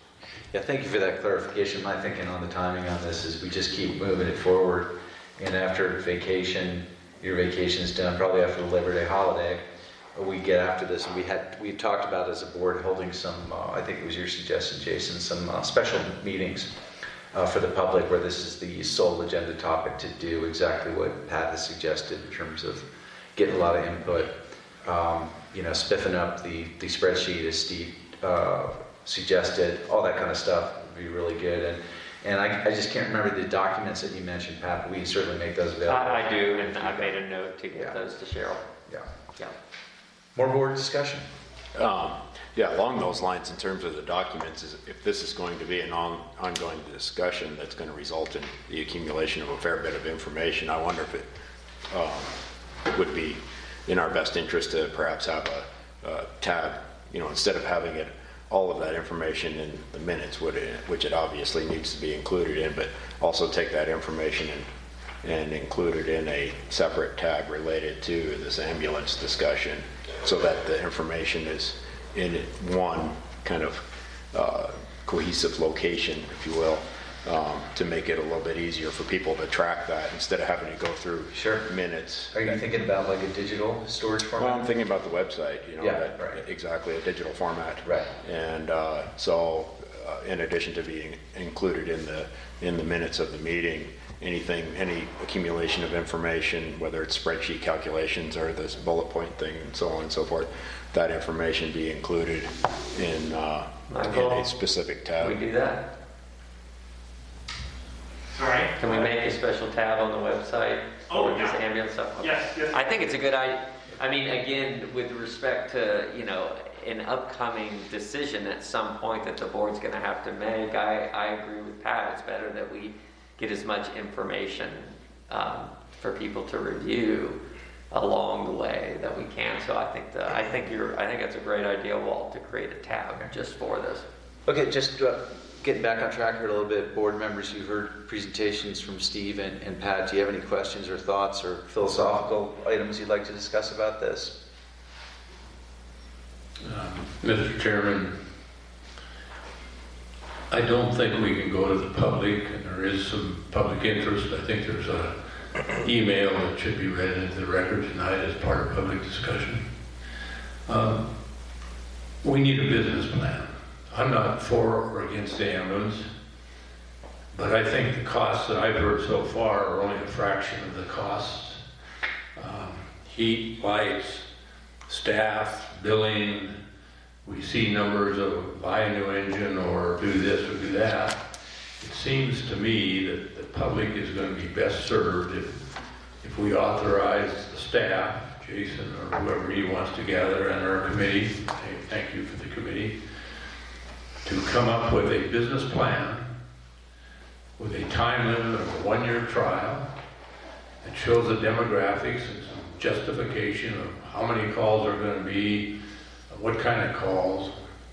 Yeah, thank you for that clarification. My thinking on the timing on this is we just keep moving it forward. And after vacation, your vacation's done, probably after the Labor Day holiday, we get after this. And we talked about as a board holding some, I think it was your suggestion, Jason, some special meetings for the public where this is the sole agenda topic to do exactly what Pat has suggested in terms of getting a lot of input. Spiffing up the spreadsheet as Steve suggested, all that kind of stuff would be really good. And I just can't remember the documents that you mentioned, Pat, but we can certainly make those available. I do, and I made a note to get those to Cheryl. Yeah. Yeah. More board discussion? Yeah, along those lines, in terms of the documents, if this is going to be an ongoing discussion that's going to result in the accumulation of a fair bit of information, I wonder if it would be in our best interest to perhaps have a tab, instead of having all of that information in the minutes, which it obviously needs to be included in, but also take that information and include it in a separate tab related to this ambulance discussion, so that the information is in one kind of cohesive location, if you will, to make it a little bit easier for people to track that instead of having to go through minutes. Are you thinking about like a digital storage format? Well, I'm thinking about the website, Right. Exactly, a digital format. Right. And so, in addition to being included in the minutes of the meeting, any accumulation of information, whether it's spreadsheet calculations or this bullet point thing and so on and so forth, that information be included in a specific tab. Can we do that? Sorry? Can we make a special tab on the website for this yeah. ambulance stuff? Yes. I think it's a good idea. I mean, again, with respect to, an upcoming decision at some point that the board's going to have to make, I agree with Pat. It's better that we get as much information for people to review along the way that we can. So I think that's a great idea, Walt, to create a tab just for this. Okay, just getting back on track here a little bit. Board members, you've heard presentations from Steve and Pat. Do you have any questions or thoughts or philosophical items you'd like to discuss about this? Mr. Chairman, I don't think we can go to the public, and there is some public interest. I think there's an email that should be read into the record tonight as part of public discussion. We need a business plan. I'm not for or against the ambulance, but I think the costs that I've heard so far are only a fraction of the costs. Heat, lights, staff, billing. We see numbers of buy a new engine or do this or do that. It seems to me that the public is going to be best served if we authorize the staff, Jason or whoever he wants to gather, and our committee, thank you for the committee, to come up with a business plan with a time limit of a 1-year trial that shows the demographics and some justification of how many calls are going to be, what kind of calls,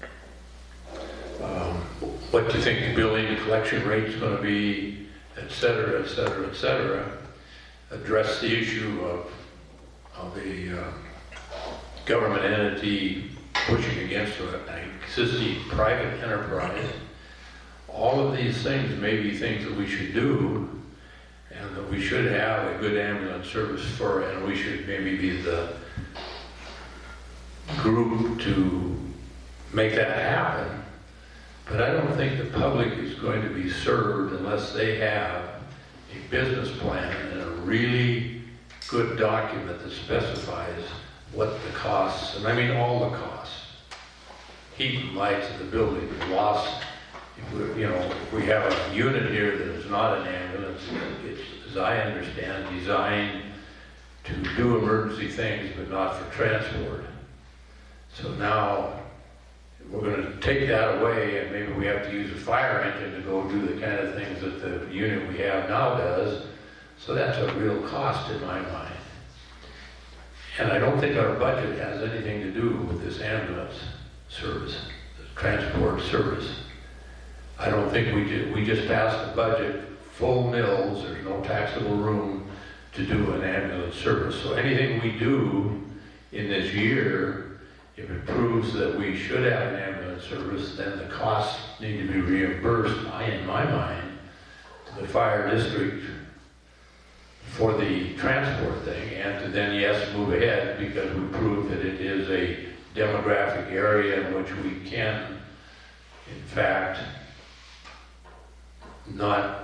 what do you think the billing and collection rate is going to be, et cetera, et cetera, et cetera. Address the issue of a government entity pushing against an existing private enterprise. All of these things may be things that we should do, and that we should have a good ambulance service for, and we should maybe be the group to make that happen. But I don't think the public is going to be served unless they have a business plan and a really good document that specifies what the costs, and I mean all the costs, heat and lights of the building, loss. If we have a unit here that is not an ambulance, it's, as I understand, designed to do emergency things but not for transport. So now we're going to take that away, and maybe we have to use a fire engine to go do the kind of things that the unit we have now does. So that's a real cost in my mind. And I don't think our budget has anything to do with this ambulance service, the transport service. I don't think we just passed the budget full mills. There's no taxable room to do an ambulance service. So anything we do in this year, if it proves that we should have an ambulance ambulance service, then the costs need to be reimbursed, in my mind, to the fire district for the transport thing, and to then, yes, move ahead because we proved that it is a demographic area in which we can, in fact, not,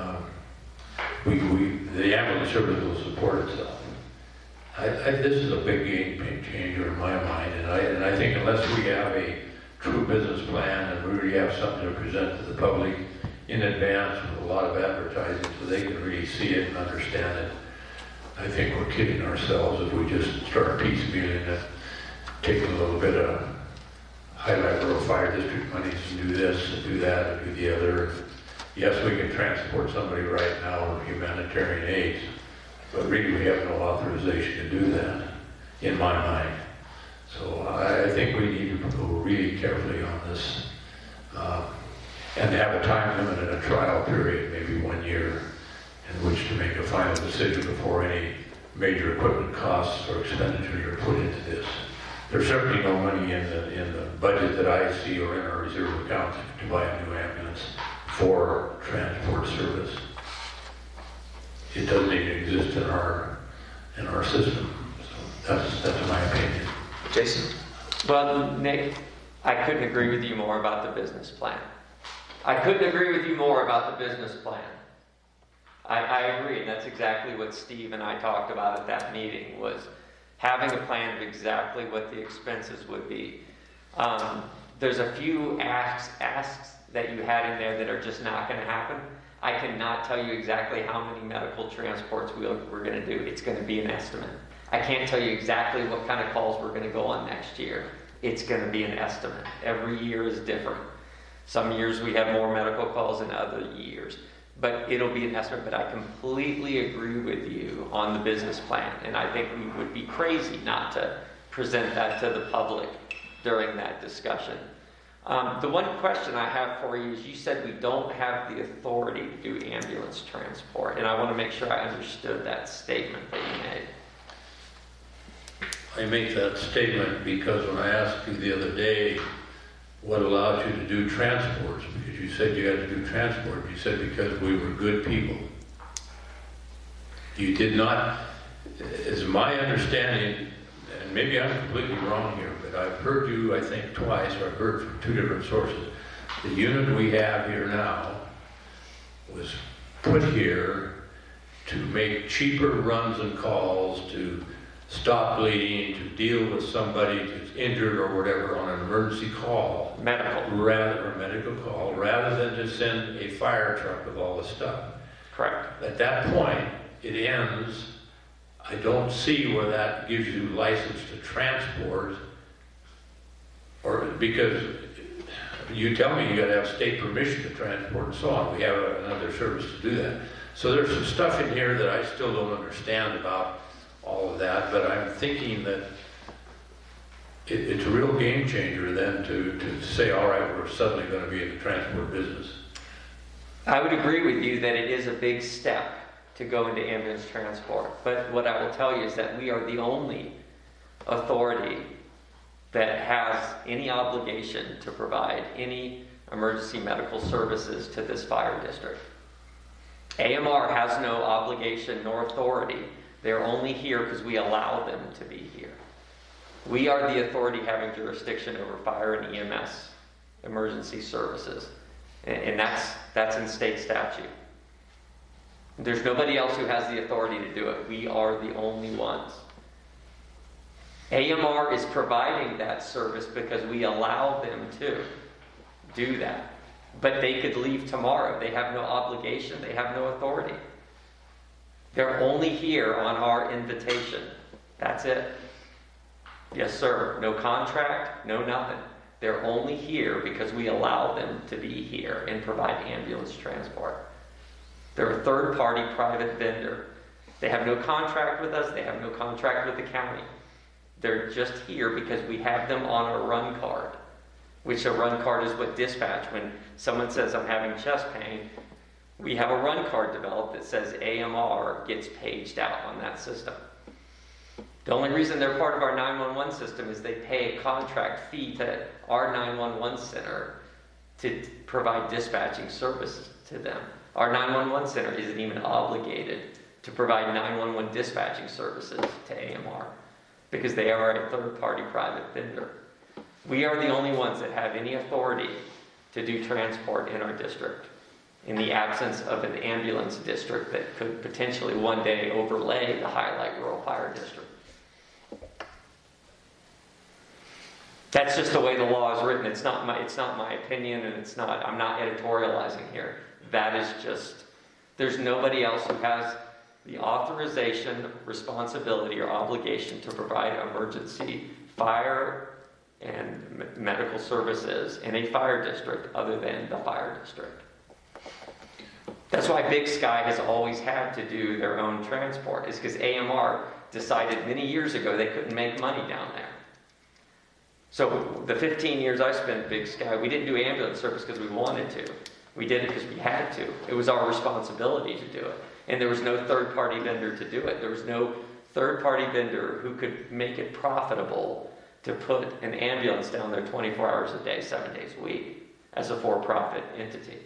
the ambulance service will support itself. This is a big game changer in my mind, and I think unless we have a true business plan and we really have something to present to the public in advance with a lot of advertising so they can really see it and understand it, I think we're kidding ourselves if we just start piecemealing it, taking a little bit of highlight rural fire district monies and do this and do that and do the other. Yes, we can transport somebody right now with humanitarian aid, but really we have no authorization to do that, in my mind. So I think we need to go really carefully on this and have a time limit and a trial period, maybe 1 year, in which to make a final decision before any major equipment costs or expenditures are put into this. There's certainly no money in the budget that I see or in our reserve accounts to buy a new ambulance for transport service. It doesn't even exist in our system. So that's my opinion. Jason? Well, Nick, I couldn't agree with you more about the business plan. I couldn't agree with you more about the business plan. I agree, and that's exactly what Steve and I talked about at that meeting, was having a plan of exactly what the expenses would be. There's a few asks that you had in there that are just not going to happen. I cannot tell you exactly how many medical transports we're going to do. It's going to be an estimate. I can't tell you exactly what kind of calls we're going to go on next year. It's going to be an estimate. Every year is different. Some years we have more medical calls than other years. But it'll be an estimate. But I completely agree with you on the business plan. And I think we would be crazy not to present that to the public during that discussion. The one question I have for you is, you said we don't have the authority to do ambulance transport. And I want to make sure I understood that statement that you made. I make that statement because when I asked you the other day what allows you to do transports, because you said you had to do transport, you said because we were good people. You did not, as my understanding, and maybe I'm completely wrong here, but I've heard you, I think, twice, or I've heard from two different sources. The unit we have here now was put here to make cheaper runs and calls, to stop bleeding, to deal with somebody who's injured or whatever on an emergency call. Medical call, rather than to send a fire truck with all the stuff. Correct. At that point, it ends. I don't see where that gives you license to transport, or because you tell me you got to have state permission to transport and so on. We have another service to do that. So there's some stuff in here that I still don't understand about all of that, but I'm thinking that it's a real game changer then to say, all right, we're suddenly going to be in the transport business. I would agree with you that it is a big step to go into ambulance transport. But what I will tell you is that we are the only authority that has any obligation to provide any emergency medical services to this fire district. AMR has no obligation nor authority. They're only here because we allow them to be here. We are the authority having jurisdiction over fire and EMS emergency services. And that's in state statute. There's nobody else who has the authority to do it. We are the only ones. AMR is providing that service because we allow them to do that. But they could leave tomorrow. They have no obligation. They have no authority. They're only here on our invitation. That's it. Yes, sir. No contract, no nothing. They're only here because we allow them to be here and provide ambulance transport. They're a third-party private vendor. They have no contract with us. They have no contract with the county. They're just here because we have them on a run card, which a run card is what dispatch, when someone says, I'm having chest pain, we have a run card developed that says AMR gets paged out on that system. The only reason they're part of our 911 system is they pay a contract fee to our 911 center to provide dispatching services to them. Our 911 center isn't even obligated to provide 911 dispatching services to AMR because they are a third-party private vendor. We are the only ones that have any authority to do transport in our district, in the absence of an ambulance district that could potentially one day overlay the Highlight Rural Fire District. That's just the way the law is written. It's not my opinion, and I'm not editorializing here. That is just, there's nobody else who has the authorization, responsibility, or obligation to provide emergency fire and medical services in a fire district other than the fire district. That's why Big Sky has always had to do their own transport, is because AMR decided many years ago they couldn't make money down there. So the 15 years I spent at Big Sky, we didn't do ambulance service because we wanted to. We did it because we had to. It was our responsibility to do it. And there was no third-party vendor to do it. There was no third-party vendor who could make it profitable to put an ambulance down there 24 hours a day, 7 days a week, as a for-profit entity.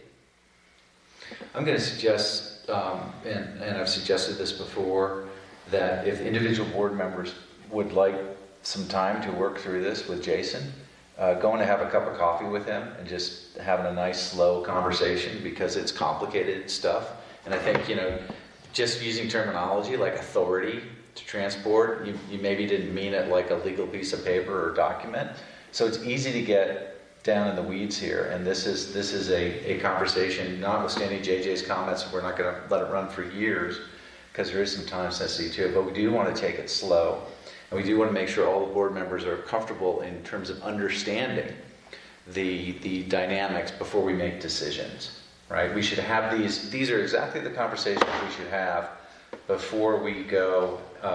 I'm going to suggest, and I've suggested this before, that if individual board members would like some time to work through this with Jason, going to have a cup of coffee with him and just having a nice, slow conversation, because it's complicated stuff. And I think, just using terminology like authority to transport, you maybe didn't mean it like a legal piece of paper or document. So it's easy to get down in the weeds here, and this is a conversation, notwithstanding JJ's comments, we're not going to let it run for years, because there is some time sensitivity to it, but we do want to take it slow. And we do want to make sure all the board members are comfortable in terms of understanding the dynamics before we make decisions, right? We should have these are exactly the conversations we should have before we go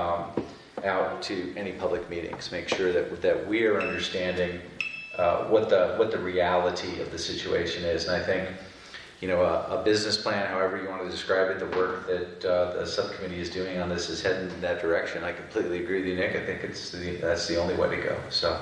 out to any public meetings. Make sure that we are understanding what the reality of the situation is. And I think, a business plan, however you want to describe it, the work that the subcommittee is doing on this is heading in that direction. I completely agree with you, Nick. I think that's the only way to go. So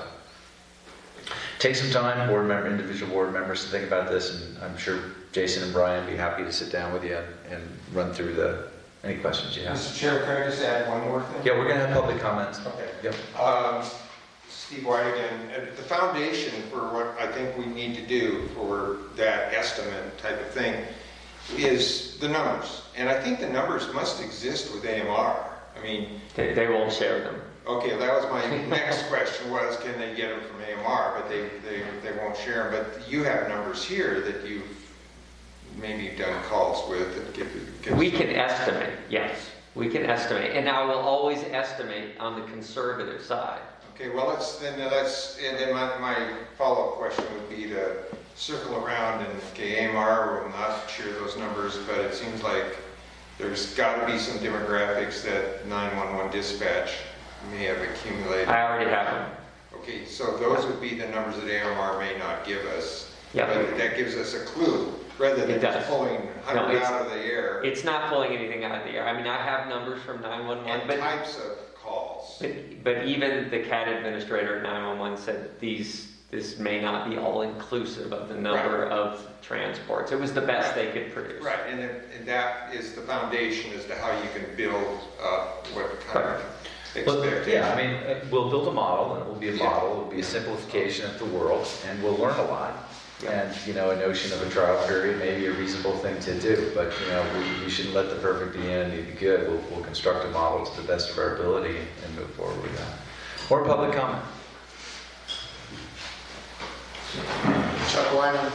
take some time, individual board members, to think about this, and I'm sure Jason and Brian would be happy to sit down with you and run through any questions you have. Mr. Chair, can I just add one more thing? Yeah, we're going to have public comments. Okay. Yep. Steve White again. The foundation for what I think we need to do for that estimate type of thing is the numbers. And I think the numbers must exist with AMR. I mean... They won't share them. Okay, that was my next question was, can they get them from AMR? But they won't share them. But you have numbers here that you've maybe done calls with that give We can estimate, yes. We can estimate. And I will always estimate on the conservative side. Okay, well, and then my follow-up question would be to circle around, and AMR will not share those numbers, but it seems like there's got to be some demographics that 911 dispatch may have accumulated. I already have them. Okay, so those would be the numbers that AMR may not give us. Yeah. But that gives us a clue, rather than just pulling 100 out of the air. It's not pulling anything out of the air. I mean, I have numbers from 911, and but types of calls. But even the CAD administrator at 911 said this may not be all inclusive of the number of transports. It was the best they could produce. Right, and that is the foundation as to how you can build what kind of expectation. Yeah, I mean, we'll build a model, and it will be a model. It will be a simplification of the world, and we'll learn a lot. And, a notion of a trial period may be a reasonable thing to do, but, we shouldn't let the perfect be in and be good. We'll construct a model to the best of our ability and move forward with that. Or public comment. Chuck Wyman.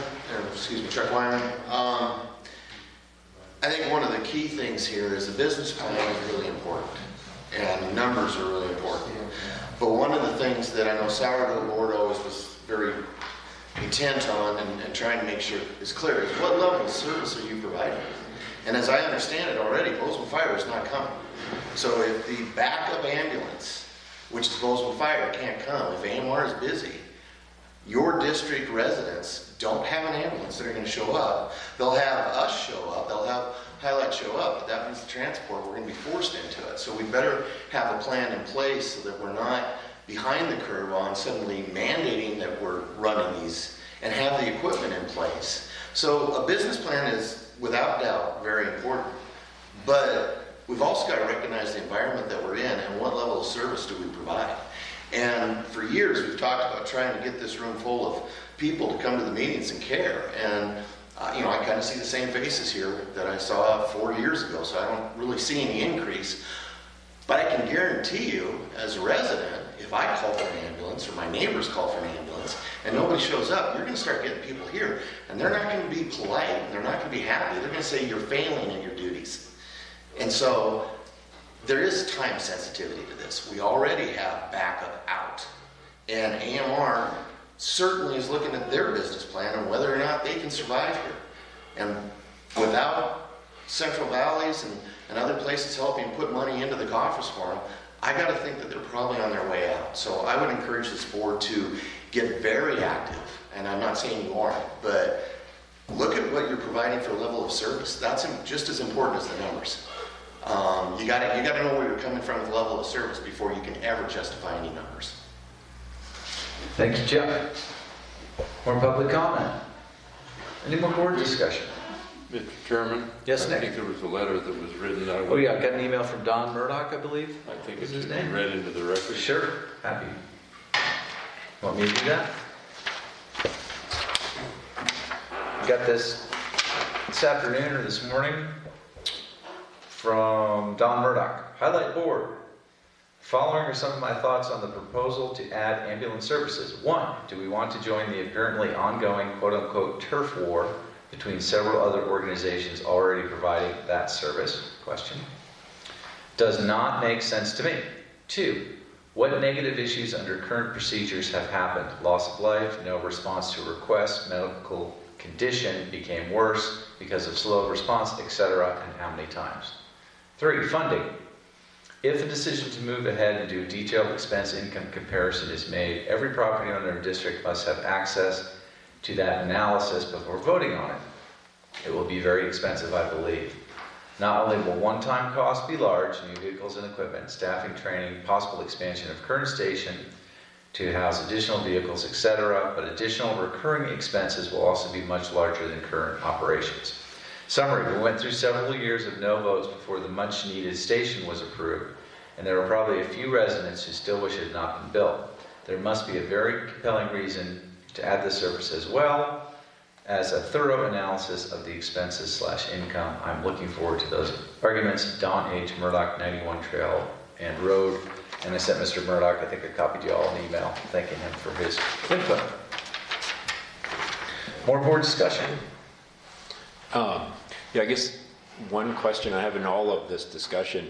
I think one of the key things here is the business plan is really important, and the numbers are really important. But one of the things that I know Sourdough Board always was very intent on and trying to make sure is clear is what level of service are you providing? And as I understand it already, Bozeman Fire is not coming. So if the backup ambulance, which is Bozeman Fire, can't come, if AMR is busy, your district residents don't have an ambulance that are going to show up. They'll have us show up. They'll have highlights show up, but that means the transport, we're gonna be forced into it. So we better have a plan in place so that we're not behind the curve on suddenly mandating that we're running these and have the equipment in place. So a business plan is without doubt very important, but we've also got to recognize the environment that we're in and what level of service do we provide. And for years we've talked about trying to get this room full of people to come to the meetings and care. And I kind of see the same faces here that I saw 4 years ago, so I don't really see any increase. But I can guarantee you, as a resident, if I call for an ambulance or my neighbors call for an ambulance and nobody shows up, you're going to start getting people here. And they're not going to be polite, and they're not going to be happy. They're going to say you're failing in your duties. And so there is time sensitivity to this. We already have backup out. And AMR certainly is looking at their business plan and whether or not they can survive here. And without Central Valleys and other places helping put money into the coffers for them, I got to think that they're probably on their way out. So I would encourage this board to get very active. And I'm not saying you aren't, but look at what you're providing for level of service. That's just as important as the numbers. You got to know where you're coming from with level of service before you can ever justify any numbers. Thank you, Jeff. More public comment? Any more board discussion? Mr. Chairman? Yes, Nick? I think there was a letter that was written. Oh yeah, I got an email from Don Murdoch, I believe. I think it Is his should be name? read into the record. Sure, happy. Want me to do that? Got this afternoon or this morning from Don Murdoch. Highlight board. Following are some of my thoughts on the proposal to add ambulance services. 1, do we want to join the apparently ongoing quote-unquote turf war between several other organizations already providing that service? Question. Does not make sense to me. 2, what negative issues under current procedures have happened? Loss of life, no response to request, medical condition became worse because of slow response, etc., and how many times? 3, funding. If a decision to move ahead and do a detailed expense-income comparison is made, every property owner in district must have access to that analysis before voting on it. It will be very expensive, I believe. Not only will one-time costs be large, new vehicles and equipment, staffing, training, possible expansion of current station to house additional vehicles, etc., but additional recurring expenses will also be much larger than current operations. Summary, we went through several years of no votes before the much-needed station was approved, and there are probably a few residents who still wish it had not been built. There must be a very compelling reason to add this service as well as a thorough analysis of the expenses/income. I'm looking forward to those arguments. Don H. Murdoch, 91 Trail and Road. And I sent Mr. Murdoch, I think I copied you all an email thanking him for his input. More board discussion. Yeah, I guess one question I have in all of this discussion,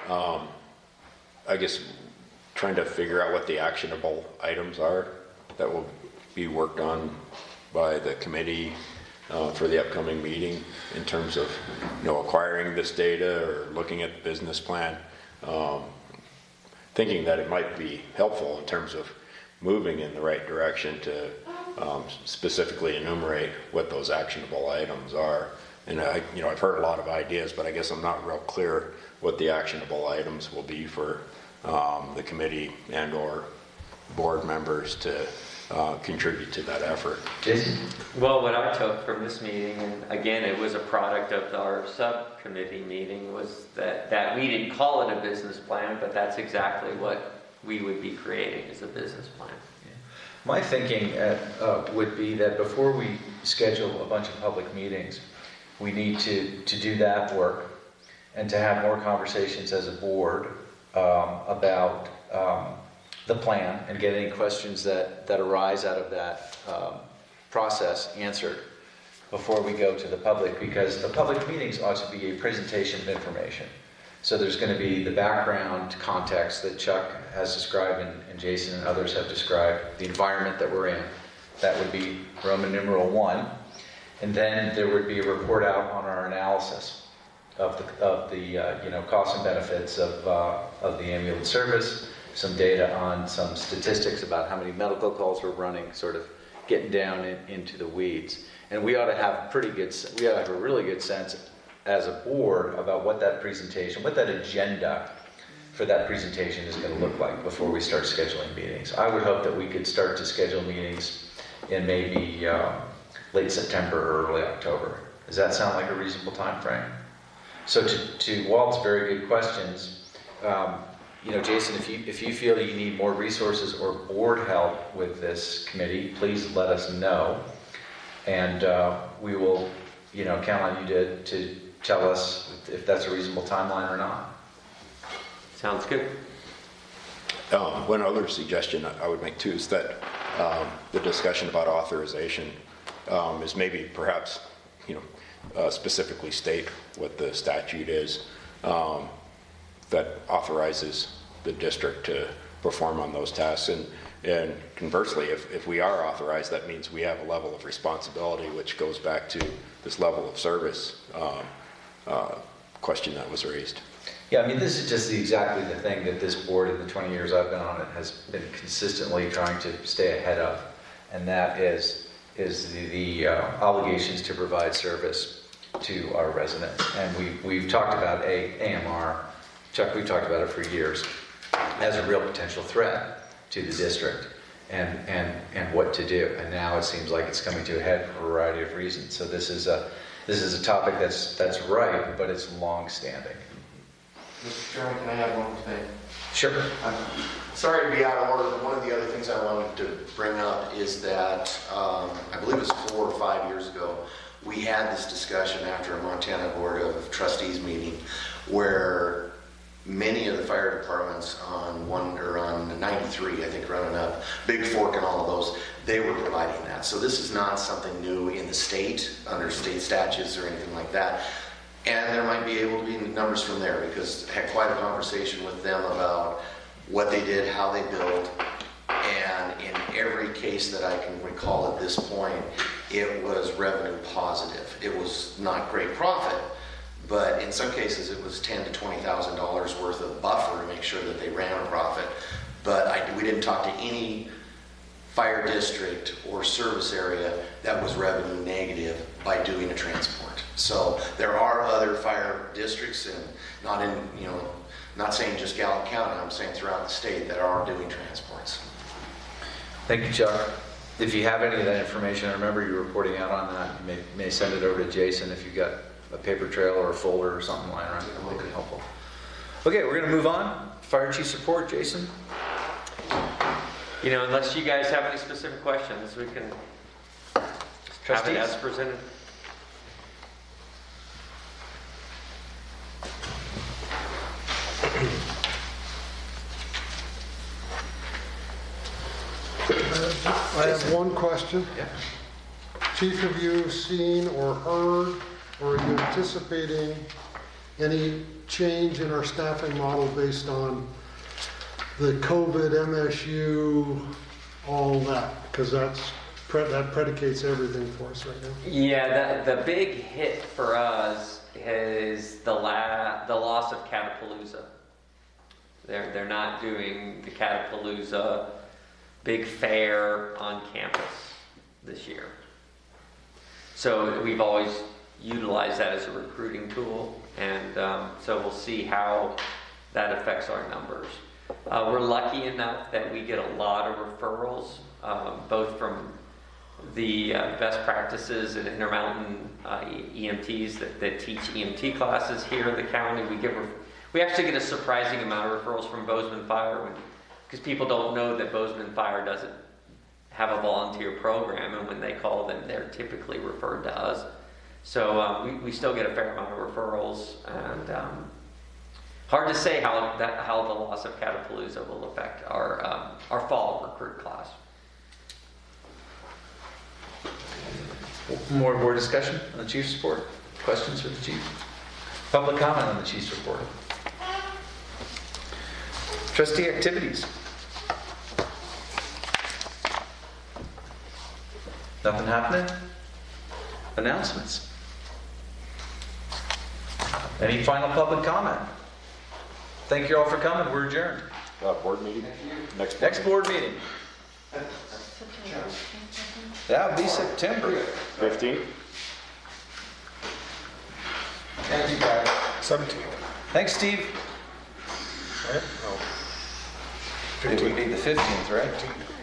I guess trying to figure out what the actionable items are that will be worked on by the committee for the upcoming meeting in terms of, acquiring this data or looking at the business plan. Thinking that it might be helpful in terms of moving in the right direction to specifically enumerate what those actionable items are. And I've heard a lot of ideas, but I guess I'm not real clear what the actionable items will be for the committee and/or board members to contribute to that effort. Jason? Well, what I took from this meeting, and again, it was a product of our subcommittee meeting, was that we didn't call it a business plan, but that's exactly what we would be creating as a business plan. My thinking would be that before we schedule a bunch of public meetings, we need to do that work and to have more conversations as a board about the plan and get any questions that arise out of that process answered before we go to the public, because the public meetings ought to be a presentation of information. So there's going to be the background context that Chuck has described and Jason and others have described, the environment that we're in. That would be Roman numeral 1. And then there would be a report out on our analysis of the costs and benefits of the ambulance service, some data on some statistics about how many medical calls we're running, sort of getting down into the weeds. And we ought to have a really good sense as a board about what that presentation, what that agenda for that presentation is going to look like before we start scheduling meetings. I would hope that we could start to schedule meetings in maybe late September or early October. Does that sound like a reasonable time frame? So to Walt's very good questions, Jason, if you feel you need more resources or board help with this committee, please let us know. And we will, count on you to tell us if that's a reasonable timeline or not. Sounds good. One other suggestion I would make too is that the discussion about authorization is maybe perhaps, specifically state what the statute is that authorizes the district to perform on those tasks. And conversely, if we are authorized, that means we have a level of responsibility, which goes back to this level of service question that was raised. Yeah, this is just exactly the thing that this board in the 20 years I've been on it has been consistently trying to stay ahead of, and that is the obligations to provide service to our residents. And we've talked about AMR, Chuck, we've talked about it for years, as a real potential threat to the district and what to do. And now it seems like it's coming to a head for a variety of reasons. So this is a topic that's right, but it's long-standing. Mr. Chairman, can I have one thing? Sure. I'm sorry to be out of order, but one of the other things I wanted to bring up is that I believe it was 4 or 5 years ago, we had this discussion after a Montana Board of Trustees meeting where many of the fire departments on 93, I think, running up, Big Fork and all of those, they were providing that. So this is not something new in the state, under state statutes or anything like that. And there might be able to be numbers from there because I had quite a conversation with them about what they did, how they built, and in every case that I can recall at this point, it was revenue positive. It was not great profit, but in some cases it was $10,000 to $20,000 worth of buffer to make sure that they ran a profit. But we didn't talk to any fire district or service area that was revenue negative by doing a transport. So there are other fire districts, and not saying just Gallatin County, I'm saying throughout the state that are doing transports. Thank you, Chuck. If you have any of that information, I remember you reporting out on that. You may send it over to Jason if you've got a paper trail or a folder or something lying around. That could be helpful. Okay, we're going to move on. Fire Chief's report, Jason. Unless you guys have any specific questions, we can have it as presented. I have one question. Yeah. Chief, have you seen or heard, or are you anticipating any change in our staffing model based on the COVID, MSU, all that? Because that predicates everything for us right now. Yeah, the big hit for us is the loss of Catapalooza. They're not doing the Catapalooza big fair on campus this year. So we've always utilized that as a recruiting tool, and so we'll see how that affects our numbers. We're lucky enough that we get a lot of referrals, both from the best practices and Intermountain EMTs that teach EMT classes here in the county. We actually get a surprising amount of referrals from Bozeman Fire because people don't know that Bozeman Fire doesn't have a volunteer program, and when they call them, they're typically referred to us. So we still get a fair amount of referrals, and hard to say how the loss of Catapalooza will affect our fall recruit class. More board discussion on the Chief's report? Questions for the Chief? Public comment on the Chief's report? Trustee activities? Nothing happening? Announcements? Any final public comment? Thank you all for coming. We're adjourned. Board meeting? Next board meeting. That would be September 15th. Thank you, guys. 17th. Thanks, Steve. Right? No. It would be the 15th, right?